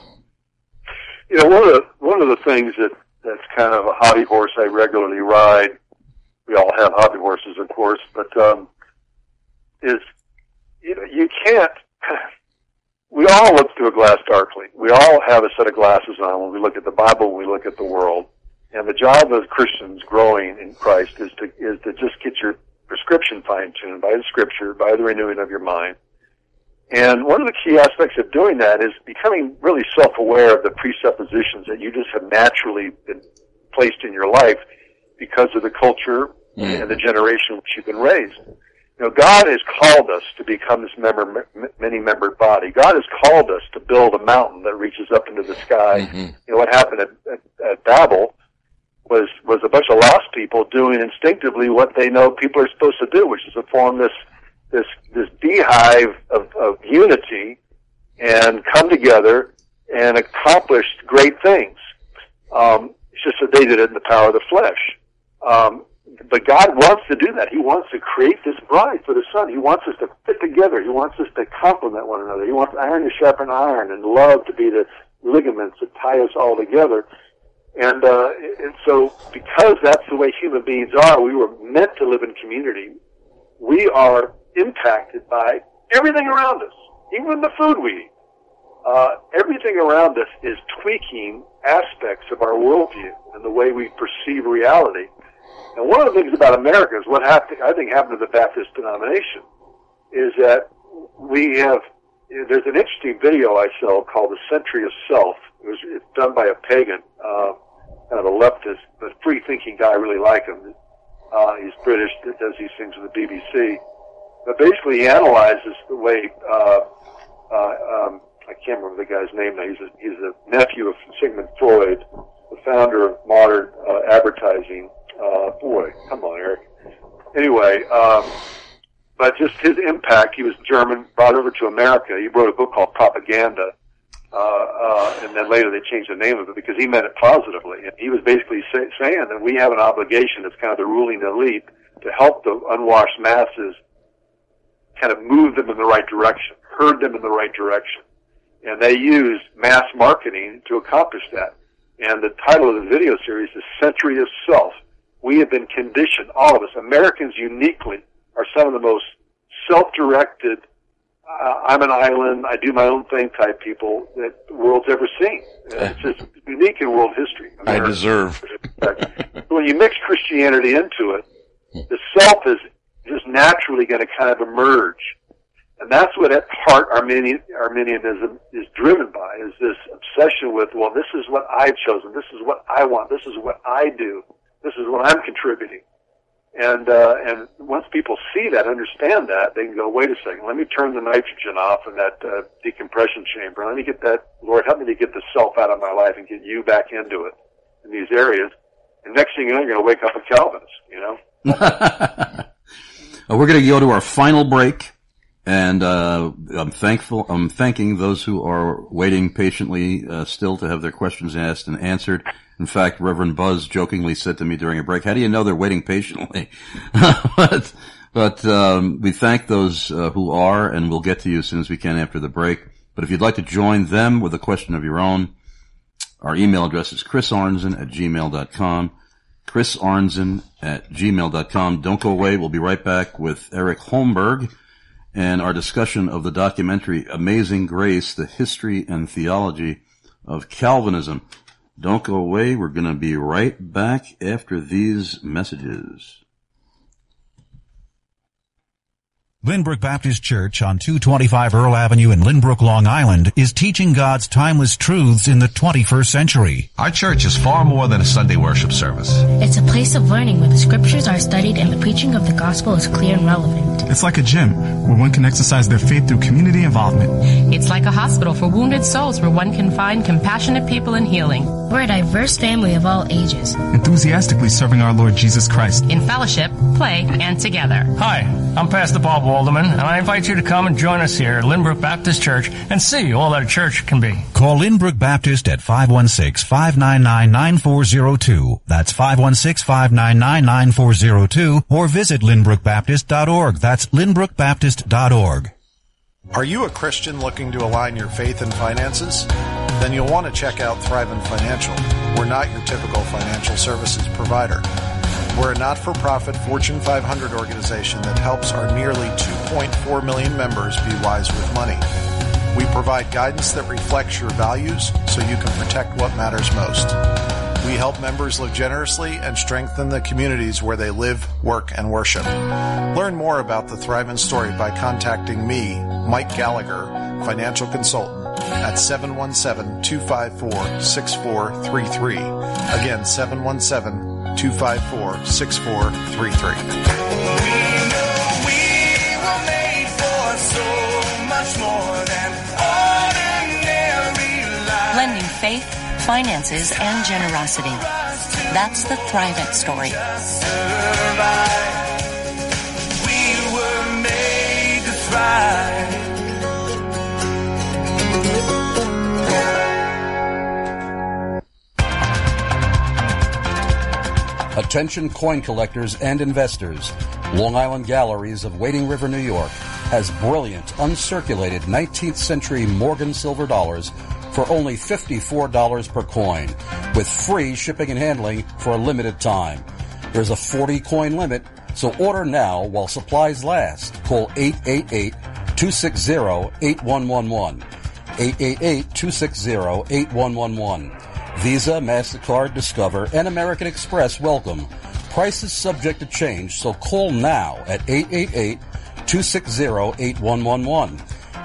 One of the things that's kind of a hobby horse I regularly ride, we all have hobby horses, of course, but is you can't. We all look through a glass darkly. We all have a set of glasses on when we look at the Bible, when we look at the world. And the job of Christians growing in Christ is to just get your prescription fine-tuned by the Scripture, by the renewing of your mind. And one of the key aspects of doing that is becoming really self-aware of the presuppositions that you just have naturally been placed in your life because of the culture and the generation in which you've been raised. God has called us to become this many-membered body. God has called us to build a mountain that reaches up into the sky. Mm-hmm. What happened at Babel was a bunch of lost people doing instinctively what they know people are supposed to do, which is to form this beehive of unity and come together and accomplish great things. It's just that they did it in the power of the flesh. But God wants to do that. He wants to create this bride for the Son. He wants us to fit together. He wants us to complement one another. He wants iron to sharpen iron and love to be the ligaments that tie us all together. And so because that's the way human beings are, we were meant to live in community. We are impacted by everything around us, even the food we eat. Everything around us is tweaking aspects of our worldview and the way we perceive reality. And one of the things about America is what I think happened to the Baptist denomination is that there's an interesting video I saw called The Century of Self. It's done by a pagan, kind of a leftist, but free-thinking guy. I really like him. He's British, does these things with the BBC. But basically he analyzes the way, I can't remember the guy's name now. He's a nephew of Sigmund Freud, the founder of modern advertising. Boy, come on, Eric. Anyway, but just his impact, he was German, brought over to America. He wrote a book called Propaganda, and then later they changed the name of it because he meant it positively. And he was basically saying that we have an obligation as kind of the ruling elite to help the unwashed masses kind of move them in the right direction, herd them in the right direction. And they used mass marketing to accomplish that. And the title of the video series is Century of Self. We have been conditioned, all of us, Americans uniquely, are some of the most self-directed, I'm an island, I do my own thing type people that the world's ever seen. It's just unique in world history. I deserve. When you mix Christianity into it, the self is just naturally going to kind of emerge. And that's what at heart Arminianism is driven by, is this obsession with, well, this is what I've chosen, this is what I want, this is what I do. This is what I'm contributing. And once people see that, understand that, they can go, wait a second, let me turn the nitrogen off in that decompression chamber. Let me get that, Lord, help me to get the self out of my life and get you back into it in these areas. And next thing you know, you're going to wake up a Calvinist, We're going to go to our final break. And I'm thanking those who are waiting patiently still to have their questions asked and answered. In fact, Reverend Buzz jokingly said to me during a break, "How do you know they're waiting patiently?" But we thank those who are, and we'll get to you as soon as we can after the break. But if you'd like to join them with a question of your own, our email address is chrisarnzen@gmail.com. chrisarnzen@gmail.com. Don't go away. We'll be right back with Eric Holmberg and our discussion of the documentary Amazing Grace, the History and Theology of Calvinism. Don't go away. We're going to be right back after these messages. Lynbrook Baptist Church on 225 Earl Avenue in Lynbrook, Long Island is teaching God's timeless truths in the 21st century. Our church is far more than a Sunday worship service. It's a place of learning where the scriptures are studied and the preaching of the gospel is clear and relevant. It's like a gym where one can exercise their faith through community involvement. It's like a hospital for wounded souls where one can find compassionate people and healing. We're a diverse family of all ages, enthusiastically serving our Lord Jesus Christ in fellowship, play, and together. Hi, I'm Pastor Bob Walderman, and I invite you to come and join us here at Lynbrook Baptist Church and see all that a church can be. Call Lynbrook Baptist at 516-599-9402. That's 516-599-9402, or visit lynbrookbaptist.org. That's lynbrookbaptist.org. Are you a Christian looking to align your faith and finances? Then you'll want to check out Thrivent Financial. We're not your typical financial services provider. We're a not-for-profit Fortune 500 organization that helps our nearly 2.4 million members be wise with money. We provide guidance that reflects your values so you can protect what matters most. We help members live generously and strengthen the communities where they live, work, and worship. Learn more about the Thrivent story by contacting me, Mike Gallagher, financial consultant, at 717-254-6433. Again, 717-254-6433. Blending faith, finances, and generosity. That's the Thrivent story. We were made to thrive. Attention coin collectors and investors. Long Island Galleries of Wading River, New York has brilliant, uncirculated 19th century Morgan silver dollars for only $54 per coin, with free shipping and handling for a limited time. There's a 40 coin limit, so order now while supplies last. Call 888-260-8111. 888-260-8111. Visa, MasterCard, Discover, and American Express welcome. Prices subject to change, so call now at 888-260-8111.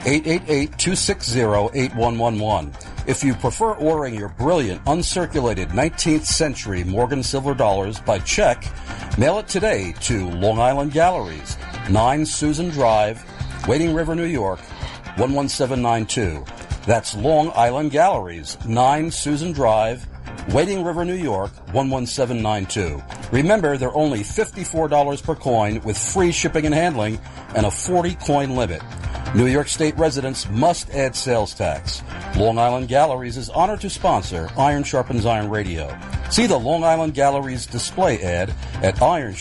888-260-8111. If you prefer ordering your brilliant, uncirculated 19th century Morgan silver dollars by check, mail it today to Long Island Galleries, 9 Susan Drive, Wading River, New York, 11792. That's Long Island Galleries, 9 Susan Drive, Wading River, New York, 11792. Remember, they're only $54 per coin with free shipping and handling and a 40 coin limit. New York State residents must add sales tax. Long Island Galleries is honored to sponsor Iron Sharpens Iron Radio. See the Long Island Galleries display ad at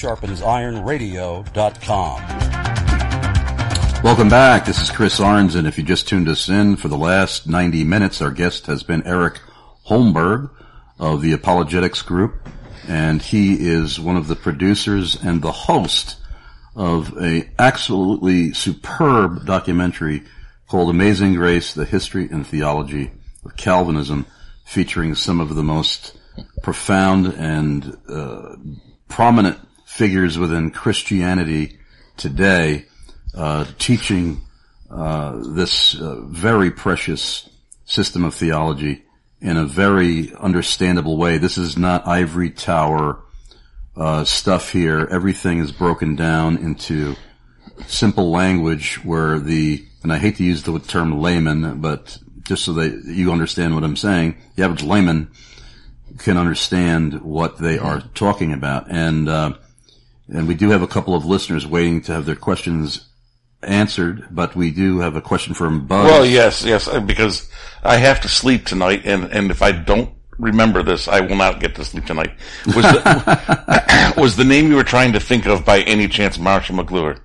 ironsharpensironradio.com. Welcome back. This is Chris Arnzen. If you just tuned us in for the last 90 minutes, our guest has been Eric Holmberg of the Apologetics Group, and he is one of the producers and the host of a absolutely superb documentary called Amazing Grace, the History and Theology of Calvinism, featuring some of the most profound and prominent figures within Christianity today, teaching this very precious system of theology in a very understandable way. This is not ivory tower stuff here. Everything is broken down into simple language where and I hate to use the term layman, but just so that you understand what I'm saying, the average layman can understand what they are talking about. And we do have a couple of listeners waiting to have their questions answered, but we do have a question from Buzz. Well, yes, because I have to sleep tonight, and if I don't remember this, I will not get to sleep tonight. Was the name you were trying to think of by any chance Marshall McClure?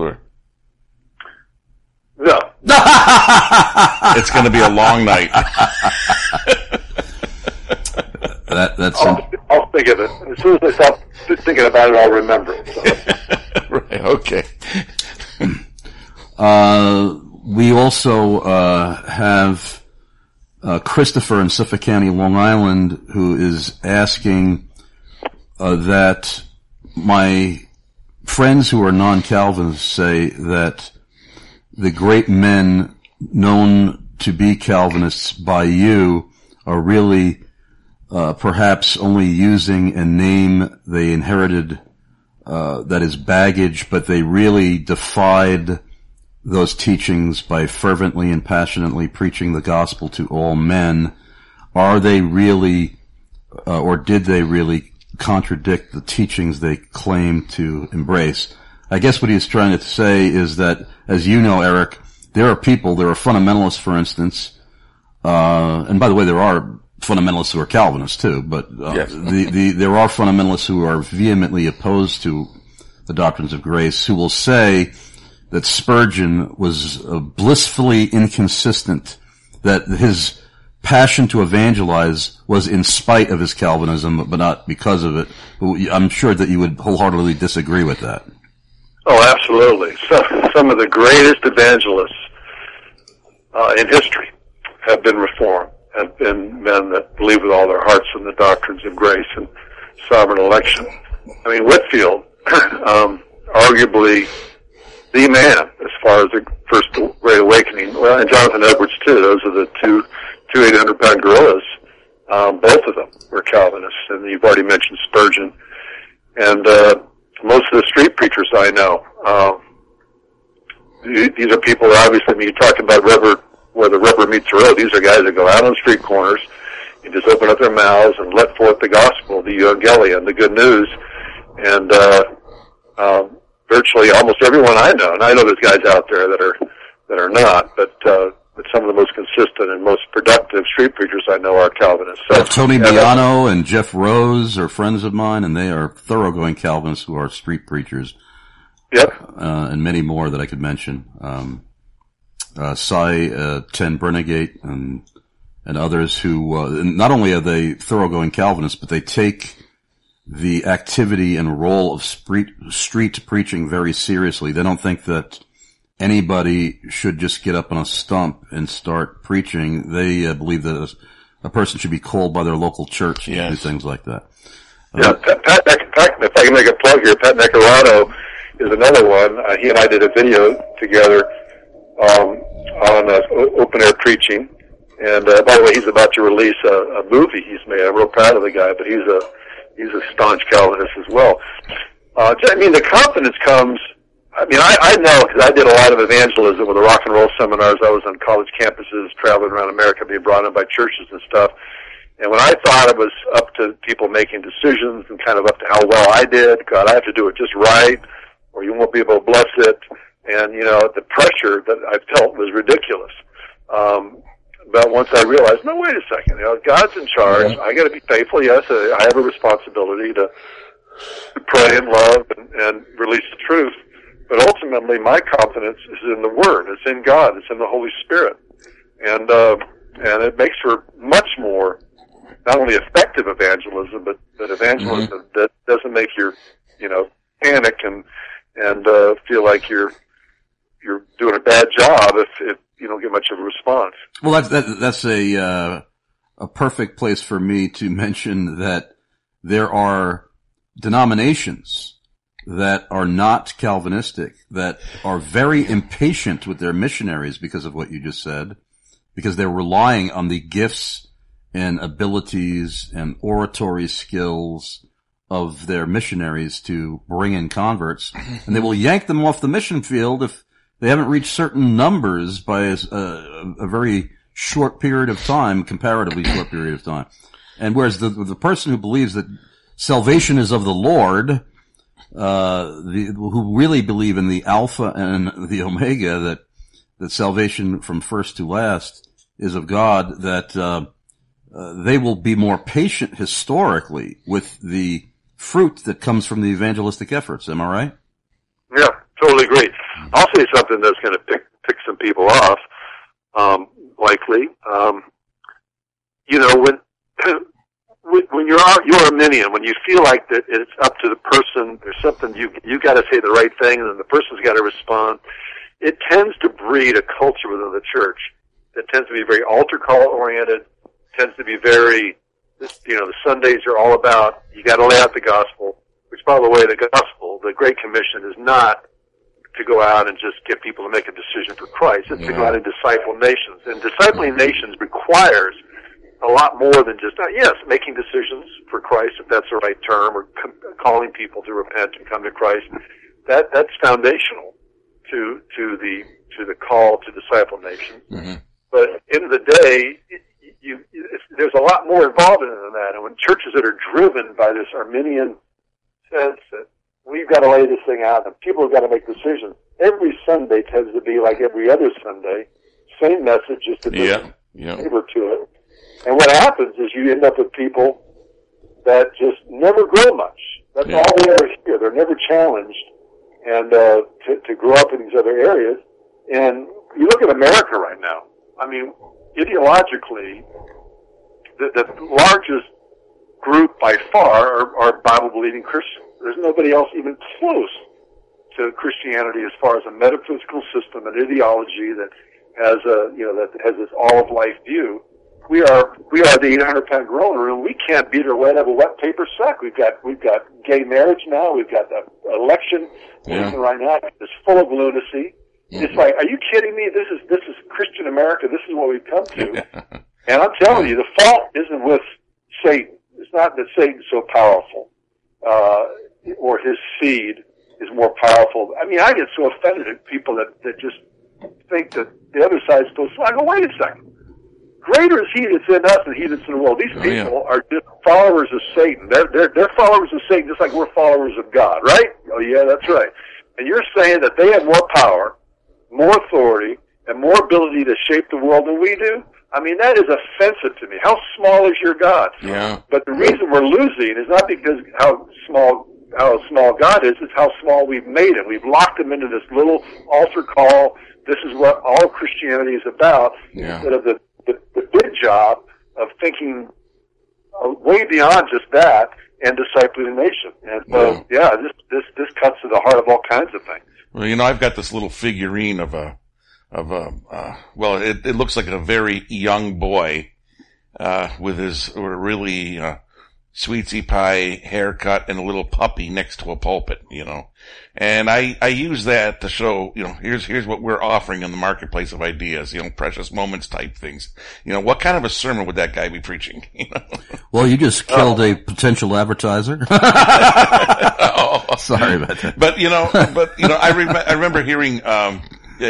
No. It's going to be a long night. I'll think of it. As soon as I stop thinking about it, I'll remember it. So. Right, okay. We also have Christopher in Suffolk County, Long Island, who is asking that my friends who are non-Calvinists say that the great men known to be Calvinists by you are really perhaps only using a name they inherited that is baggage, but they really defied those teachings by fervently and passionately preaching the gospel to all men. Are they really, or did they really contradict the teachings they claim to embrace? I guess what he's trying to say is that, as you know, Eric, there are fundamentalists, for instance, and by the way, there are fundamentalists who are Calvinists too, but yes. There are fundamentalists who are vehemently opposed to the doctrines of grace, who will say that Spurgeon was blissfully inconsistent, that his passion to evangelize was in spite of his Calvinism, but not because of it. I'm sure that you would wholeheartedly disagree with that. Oh, absolutely. Some of the greatest evangelists in history have been Reformed, have been men that believe with all their hearts in the doctrines of grace and sovereign election. I mean, Whitefield, arguably the man as far as the First Great Awakening, well, and Jonathan Edwards too. Those are the two 800-pound gorillas. Both of them were Calvinists, and you've already mentioned Spurgeon. And most of the street preachers I know, these are people that obviously, when you talk about where the rubber meets the road, these are guys that go out on street corners and just open up their mouths and let forth the gospel, the evangelion, the good news. And virtually almost everyone I know, and I know there's guys out there that are not, but some of the most consistent and most productive street preachers I know are Calvinists. So, Tony Biano and Jeff Rose are friends of mine, and they are thoroughgoing Calvinists who are street preachers. Yep. And many more that I could mention. Cy Ten Brenegate and others who not only are they thoroughgoing Calvinists, but they take the activity and role of street preaching very seriously. They don't think that anybody should just get up on a stump and start preaching. They believe that a person should be called by their local church to do things like that. Yeah, Pat, if I can make a plug here, Pat Neccarano is another one. He and I did a video together on open air preaching. And by the way, he's about to release a movie he's made. I'm real proud of the guy, but he's a staunch Calvinist as well. I mean, the confidence comes. I mean, I know because I did a lot of evangelism with the rock and roll seminars. I was on college campuses, traveling around America, being brought in by churches and stuff. And when I thought it was up to people making decisions and kind of up to how well I did, God, I have to do it just right, or you won't be able to bless it. And you know, the pressure that I felt was ridiculous. But once I realized, no, wait a second, you know, God's in charge. I got to be faithful. Yes, I have a responsibility to pray and love and release the truth. But ultimately, my confidence is in the Word. It's in God. It's in the Holy Spirit. And it makes for much more, not only effective evangelism, but evangelism that doesn't make you, panic and feel like you're doing a bad job if you don't get much of a response. Well, that's a perfect place for me to mention that there are denominations that are not Calvinistic, that are very impatient with their missionaries because of what you just said, because they're relying on the gifts and abilities and oratory skills of their missionaries to bring in converts, and they will yank them off the mission field if they haven't reached certain numbers by a very short period of time, comparatively short period of time. And whereas the person who believes that salvation is of the Lord, who really believe in the Alpha and the Omega, that salvation from first to last is of God, that they will be more patient historically with the fruit that comes from the evangelistic efforts. Am I right? Yeah, totally agree. I'll say something that's going to pick some people off, likely. When you're Arminian, when you feel like that it's up to the person, there's something you got to say the right thing, and then the person's got to respond. It tends to breed a culture within the church that tends to be very altar call oriented. Tends to be very, the Sundays are all about you got to lay out the gospel. Which, by the way, the gospel, the Great Commission, is not to go out and just get people to make a decision for Christ. It's to go out and disciple nations, and discipling nations requires a lot more than just, making decisions for Christ, if that's the right term, or calling people to repent and come to Christ. That's foundational to the call to disciple nations. Mm-hmm. But at the end of the day, there's a lot more involved in it than that. And when churches that are driven by this Arminian sense that we've got to lay this thing out and people have got to make decisions, every Sunday tends to be like every other Sunday, same message, just a different flavor to it. And what happens is you end up with people that just never grow much. That's all they ever hear. They're never challenged and to grow up in these other areas. And you look at America right now. I mean, ideologically, the largest group by far are Bible-believing Christians. There's nobody else even close to Christianity as far as a metaphysical system, an ideology that has that has this all of life view. We are the 800-pound gorilla, and we can't beat our way out of a wet paper sack. We've got gay marriage now. We've got the election right now. It's full of lunacy. Mm-hmm. It's like, are you kidding me? This is Christian America. This is what we've come to. And I'm telling you, the fault isn't with Satan. It's not that Satan's so powerful, or his seed is more powerful. I mean, I get so offended at people that just think that the other side's supposed to. I go, wait a second. Greater is he that's in us than he that's in the world. These people are just followers of Satan. They're followers of Satan just like we're followers of God, right? Oh yeah, that's right. And you're saying that they have more power, more authority, and more ability to shape the world than we do? I mean, that is offensive to me. How small is your God? Yeah. But the reason we're losing is not because how small God is, it's how small we've made him. We've locked him into this little altar call. This is what all Christianity is about, instead of the big job of thinking way beyond just that and discipling the nation. And so, this cuts to the heart of all kinds of things. Well, I've got this little figurine of it looks like a very young boy, with his really, sweetie pie haircut and a little puppy next to a pulpit, And I use that to show, here's what we're offering in the marketplace of ideas, precious moments type things. What kind of a sermon would that guy be preaching? Well, you just killed a potential advertiser. Sorry about that. But, I remember hearing, on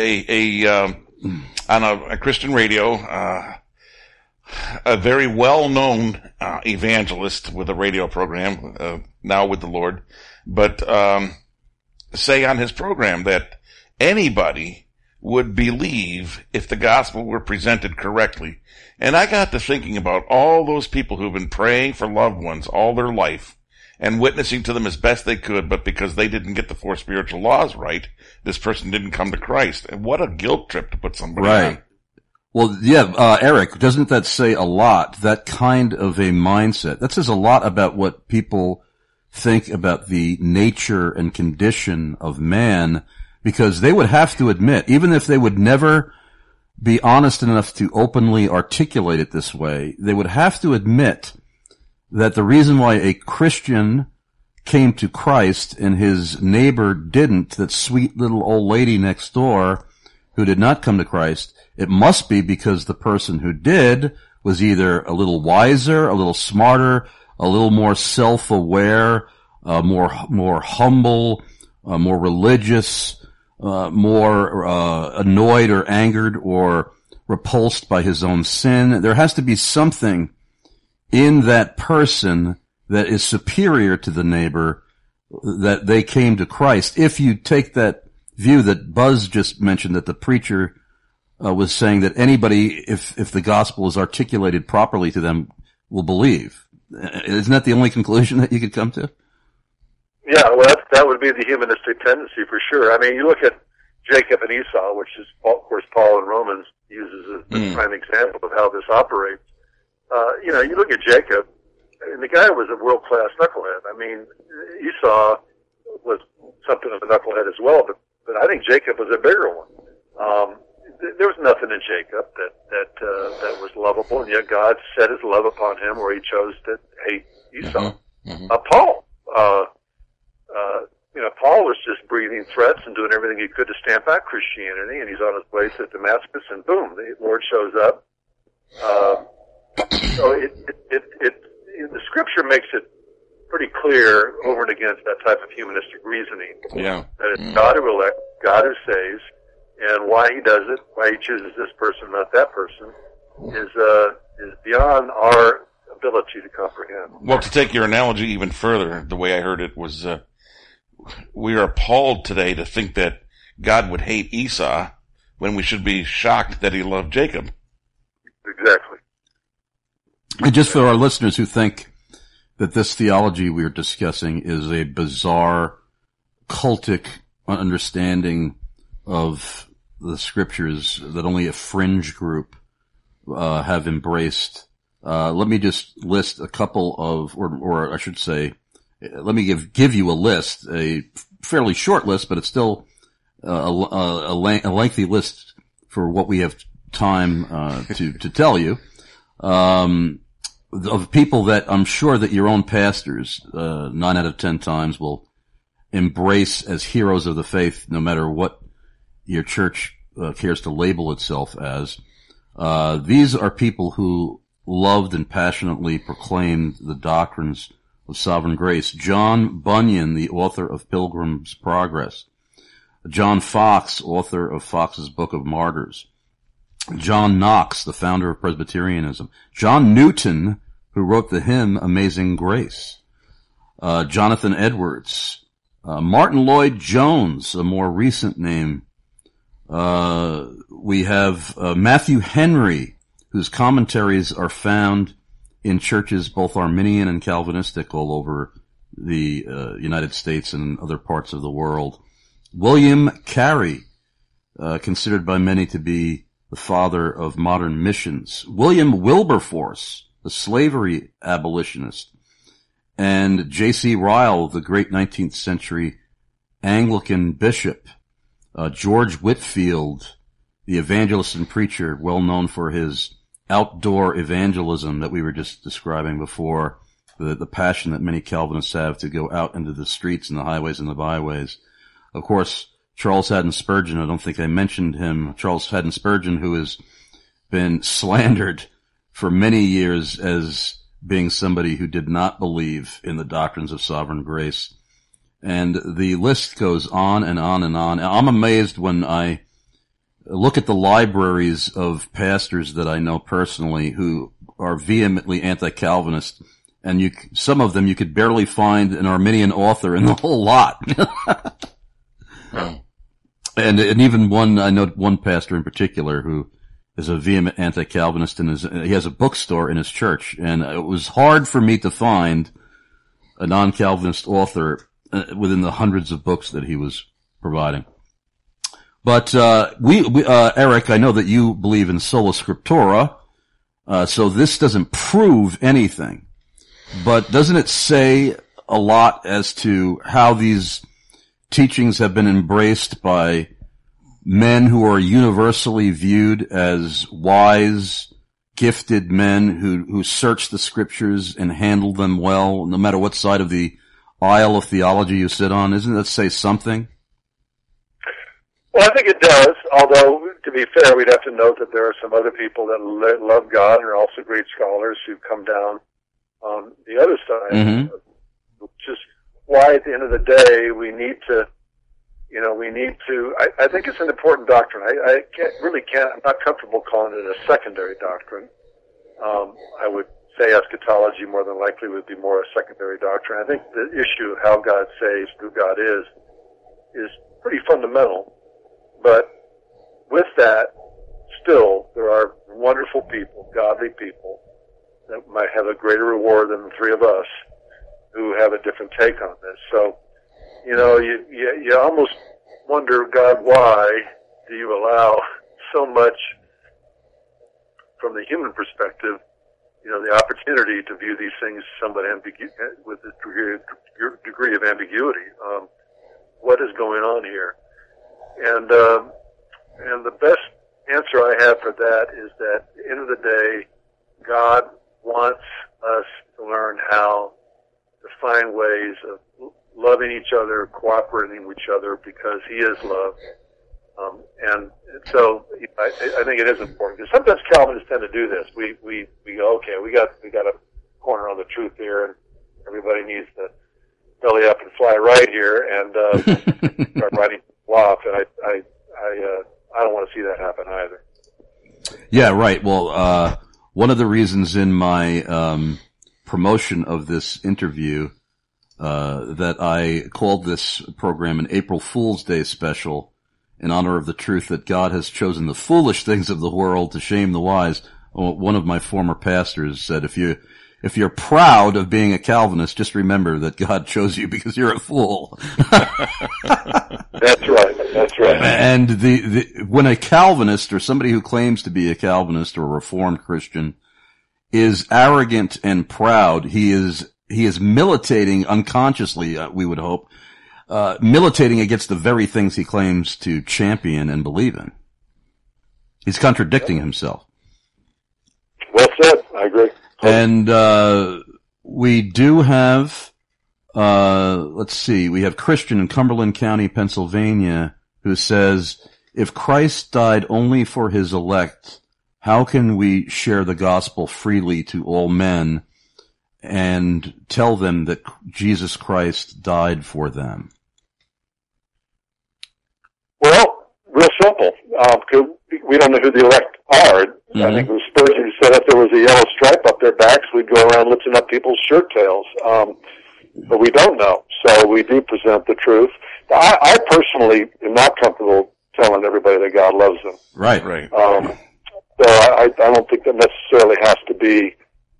a Christian radio, a very well-known evangelist with a radio program, now with the Lord, but say on his program that anybody would believe if the gospel were presented correctly. And I got to thinking about all those people who've been praying for loved ones all their life and witnessing to them as best they could, but because they didn't get the 4 spiritual laws right, this person didn't come to Christ. And what a guilt trip to put somebody on. Well, Eric, doesn't that say a lot, that kind of a mindset? That says a lot about what people think about the nature and condition of man, because they would have to admit, even if they would never be honest enough to openly articulate it this way, they would have to admit that the reason why a Christian came to Christ and his neighbor didn't, that sweet little old lady next door who did not come to Christ, it must be because the person who did was either a little wiser, a little smarter, a little more self-aware, more humble, more religious, more annoyed or angered or repulsed by his own sin. There has to be something in that person that is superior to the neighbor that they came to Christ. If you take that view that Buzz just mentioned, that the preacher was saying that anybody, if the gospel is articulated properly to them, will believe. Isn't that the only conclusion that you could come to? Yeah, well, that would be the humanistic tendency for sure. I mean, you look at Jacob and Esau, which is, of course, Paul in Romans uses as the prime example of how this operates. You look at Jacob, and the guy was a world-class knucklehead. I mean, Esau was something of a knucklehead as well, but I think Jacob was a bigger one. There was nothing in Jacob that was lovable, and yet God set his love upon him where he chose to hate Esau. Paul, Paul was just breathing threats and doing everything he could to stamp out Christianity, and he's on his way to Damascus, and boom, the Lord shows up. So the Scripture makes it pretty clear over and against that type of humanistic reasoning. Yeah. That it's God who elects, God who saves, and why he does it, why he chooses this person, not that person, is beyond our ability to comprehend. Well, to take your analogy even further, the way I heard it was, we are appalled today to think that God would hate Esau when we should be shocked that he loved Jacob. Exactly. And just for our listeners who think that this theology we're discussing is a bizarre, cultic understanding of the Scriptures that only a fringe group have embraced, let me just list a couple of, or I should say, let me give you a list, a fairly short list, but it's still a lengthy list for what we have time to tell you, of people that I'm sure that your own pastors 9 out of 10 times will embrace as heroes of the faith, no matter what your church cares to label itself as. These are people who loved and passionately proclaimed the doctrines of sovereign grace. John Bunyan, the author of Pilgrim's Progress. John Fox, author of Fox's Book of Martyrs. John Knox, the founder of Presbyterianism. John Newton, who wrote the hymn Amazing Grace. Jonathan Edwards. Martin Lloyd Jones, a more recent name. We have Matthew Henry, whose commentaries are found in churches both Arminian and Calvinistic all over the United States and other parts of the world. William Carey, considered by many to be the father of modern missions. William Wilberforce, the slavery abolitionist. And J.C. Ryle, the great 19th century Anglican bishop. George Whitefield, the evangelist and preacher, well known for his outdoor evangelism that we were just describing before, the passion that many Calvinists have to go out into the streets and the highways and the byways. Of course, Charles Haddon Spurgeon, I don't think I mentioned him, Charles Haddon Spurgeon, who has been slandered for many years as being somebody who did not believe in the doctrines of sovereign grace. And the list goes on and on and on. I'm amazed when I look at the libraries of pastors that I know personally who are vehemently anti-Calvinist, and some of them you could barely find an Arminian author in the whole lot. And even I know one pastor in particular who is a vehement anti-Calvinist, and he has a bookstore in his church, and it was hard for me to find a non-Calvinist author within the hundreds of books that he was providing. But Eric, I know that you believe in sola scriptura, so this doesn't prove anything. But doesn't it say a lot as to how these teachings have been embraced by men who are universally viewed as wise, gifted men who search the Scriptures and handle them well, no matter what side of the aisle of theology you sit on? Isn't that say something? Well, I think it does, although, to be fair, we'd have to note that there are some other people that love God and are also great scholars who come down on the other side. Which is why, at the end of the day, we need to, I think it's an important doctrine. I'm not comfortable calling it a secondary doctrine. I would say eschatology more than likely would be more a secondary doctrine. I think the issue of how God saves, who God is pretty fundamental. But with that, still, there are wonderful people, godly people, that might have a greater reward than the three of us who have a different take on this. So, you almost wonder, God, why do you allow so much from the human perspective, the opportunity to view these things somewhat with this degree of ambiguity? What is going on here? And the best answer I have for that is that at the end of the day, God wants us to learn how to find ways of loving each other, cooperating with each other, because He is love. And so I think it is important, because sometimes Calvinists tend to do this. We go, okay, we got a corner on the truth here, and everybody needs to belly up and fly right here and start writing off. And I don't want to see that happen either. Yeah, right. Well, one of the reasons in my promotion of this interview that I called this program an April Fool's Day special in honor of the truth that God has chosen the foolish things of the world to shame the wise. One of my former pastors said, if you're proud of being a Calvinist, just remember that God chose you because you're a fool. That's right. And when a Calvinist or somebody who claims to be a Calvinist or a Reformed Christian is arrogant and proud, he is militating unconsciously, we would hope, militating against the very things he claims to champion and believe in. He's contradicting himself. Well said. I agree. And we do have, let's see, we have Christian in Cumberland County, Pennsylvania, who says, if Christ died only for His elect, how can we share the gospel freely to all men and tell them that Jesus Christ died for them? Well, real simple. We don't know who the elect are. Mm-hmm. I think it was Spurgeon who said if there was a yellow stripe up their backs, we'd go around lifting up people's shirt tails. But we don't know. So we do present the truth. I personally am not comfortable telling everybody that God loves them. Right. So I don't think that necessarily has to be,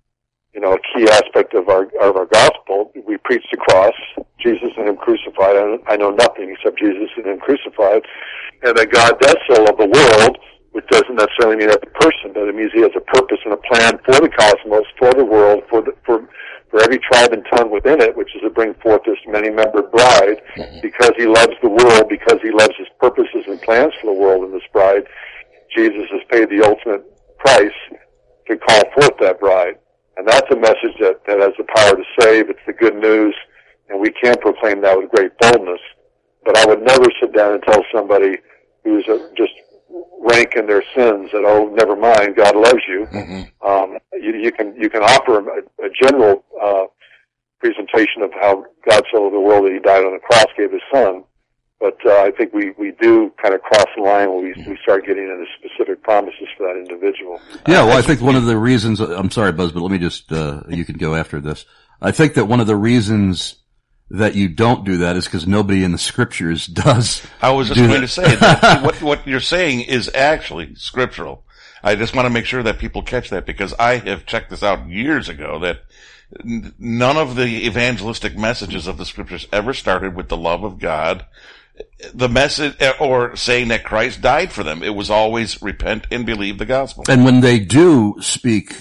a key aspect of our gospel. We preach the cross, Jesus and Him crucified. I know nothing except Jesus and Him crucified, and that God does so love the world, which doesn't necessarily mean every person, but it means He has a purpose and a plan for the cosmos, for the world, for every tribe and tongue within it, which is to bring forth this many-membered bride, because He loves the world, because He loves His purposes and plans for the world and this bride. Jesus has paid the ultimate price to call forth that bride. And that's a message that has the power to save. It's the good news, and we can proclaim that with great boldness. But I would never sit down and tell somebody who's just rank in their sins that, oh, never mind, God loves you. Mm-hmm. You can offer a general presentation of how God so loved the world that He died on the cross, gave His Son. But I think we do kind of cross the line when we start getting into specific promises for that individual. Yeah, well, I think one of the reasons, I'm sorry, Buzz, but let me just, you can go after this. I think that one of the reasons that you don't do that is because nobody in the Scriptures does. I was just going to say that what you're saying is actually scriptural. I just want to make sure that people catch that, because I have checked this out years ago, that none of the evangelistic messages of the Scriptures ever started with the love of God, the message, or saying that Christ died for them. It was always repent and believe the gospel. And when they do speak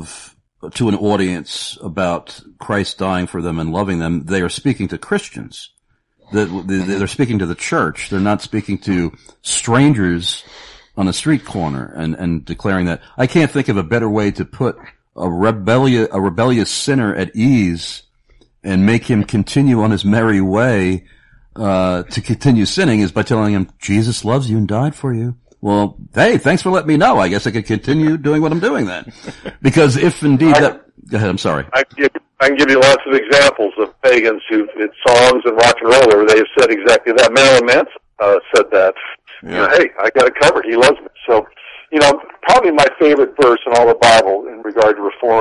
to an audience about Christ dying for them and loving them, they are speaking to Christians. They're speaking to the church. They're not speaking to strangers on a street corner and declaring that. I can't think of a better way to put a rebellious sinner at ease and make him continue on his merry way to continue sinning is by telling him Jesus loves you and died for you. Well, hey, thanks for letting me know. I guess I could continue doing what I'm doing then. Because if indeed that... Go ahead, I'm sorry. I can give you lots of examples of pagans who, in songs and rock and roll, where they have said exactly that. Marilyn Manson said that. Yeah. Hey, I got it covered. He loves me. So, probably my favorite verse in all the Bible in regard to Reform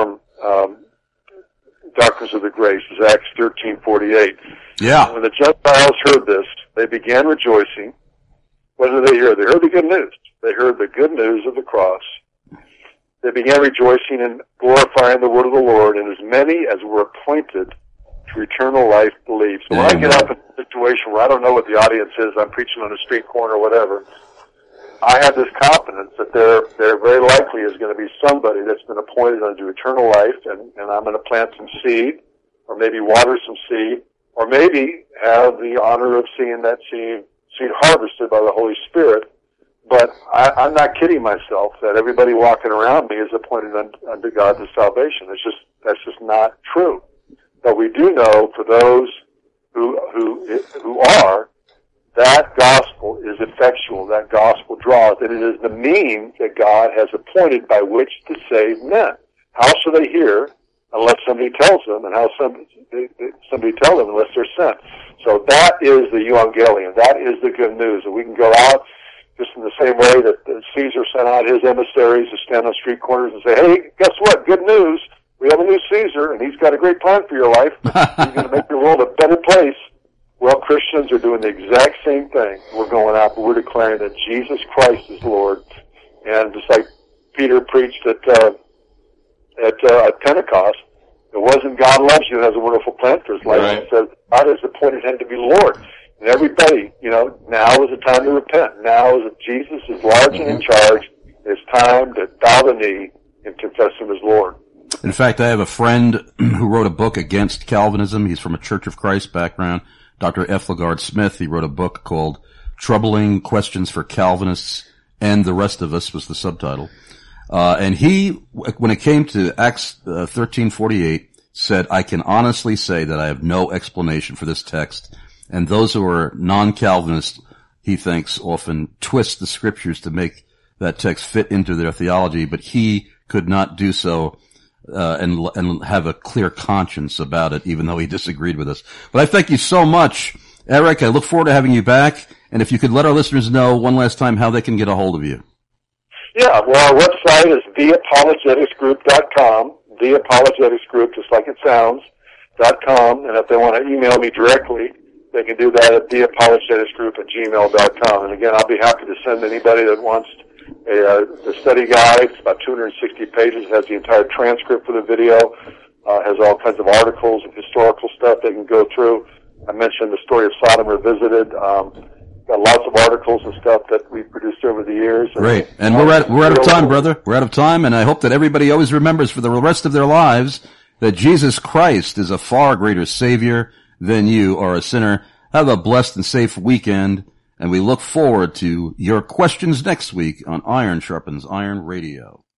Doctrines of the Grace, is Acts 13:48. Yeah. When the Gentiles heard this, they began rejoicing. What did they hear? They heard the good news. They heard the good news of the cross. They began rejoicing and glorifying the word of the Lord, and as many as were appointed to eternal life believed. So when I get up in a situation where I don't know what the audience is, I'm preaching on a street corner or whatever, I have this confidence that there very likely is going to be somebody that's been appointed unto eternal life, and I'm going to plant some seed, or maybe water some seed, or maybe have the honor of seeing that seed harvested by the Holy Spirit. But I'm not kidding myself that everybody walking around me is appointed unto God to salvation. That's just not true. But we do know for those who are, that gospel is effectual. That gospel draweth, and it is the means that God has appointed by which to save men. How shall they hear unless somebody tells them, and how somebody tell them unless they're sent? So that is the evangelion. That is the good news. And we can go out just in the same way that Caesar sent out his emissaries to stand on street corners and say, hey, guess what? Good news. We have a new Caesar, and he's got a great plan for your life. He's going to make your world a better place. Well, Christians are doing the exact same thing. We're going out, but we're declaring that Jesus Christ is Lord. And just like Peter preached at Pentecost, it wasn't God loves you and has a wonderful plan for his life. Right. He says God has appointed him to be Lord. And everybody, now is the time to repent. Now is Jesus is large and in charge. It's time to bow the knee and confess him as Lord. In fact, I have a friend who wrote a book against Calvinism. He's from a Church of Christ background. Dr. F. LaGard Smith, he wrote a book called Troubling Questions for Calvinists and the Rest of Us was the subtitle. And he, when it came to Acts 13:48, said, I can honestly say that I have no explanation for this text. And those who are non-Calvinists, he thinks, often twist the scriptures to make that text fit into their theology, but he could not do so and have a clear conscience about it, even though he disagreed with us. But I thank you so much, Eric. I look forward to having you back. And if you could let our listeners know one last time how they can get a hold of you. Yeah, well, our website is theapologeticsgroup.com, theapologeticsgroup, just like it sounds, .com. And if they want to email me directly, they can do that at theapologeticsgroup@gmail.com. And again, I'll be happy to send anybody that wants the study guide. It's about 260 pages. It has the entire transcript for the video. Has all kinds of articles and historical stuff they can go through. I mentioned the story of Sodom Revisited. Got lots of articles and stuff that we've produced over the years. Great. And we're out of time, brother. We're out of time, and I hope that everybody always remembers for the rest of their lives that Jesus Christ is a far greater Savior than you are a sinner. Have a blessed and safe weekend. And we look forward to your questions next week on Iron Sharpens Iron Radio.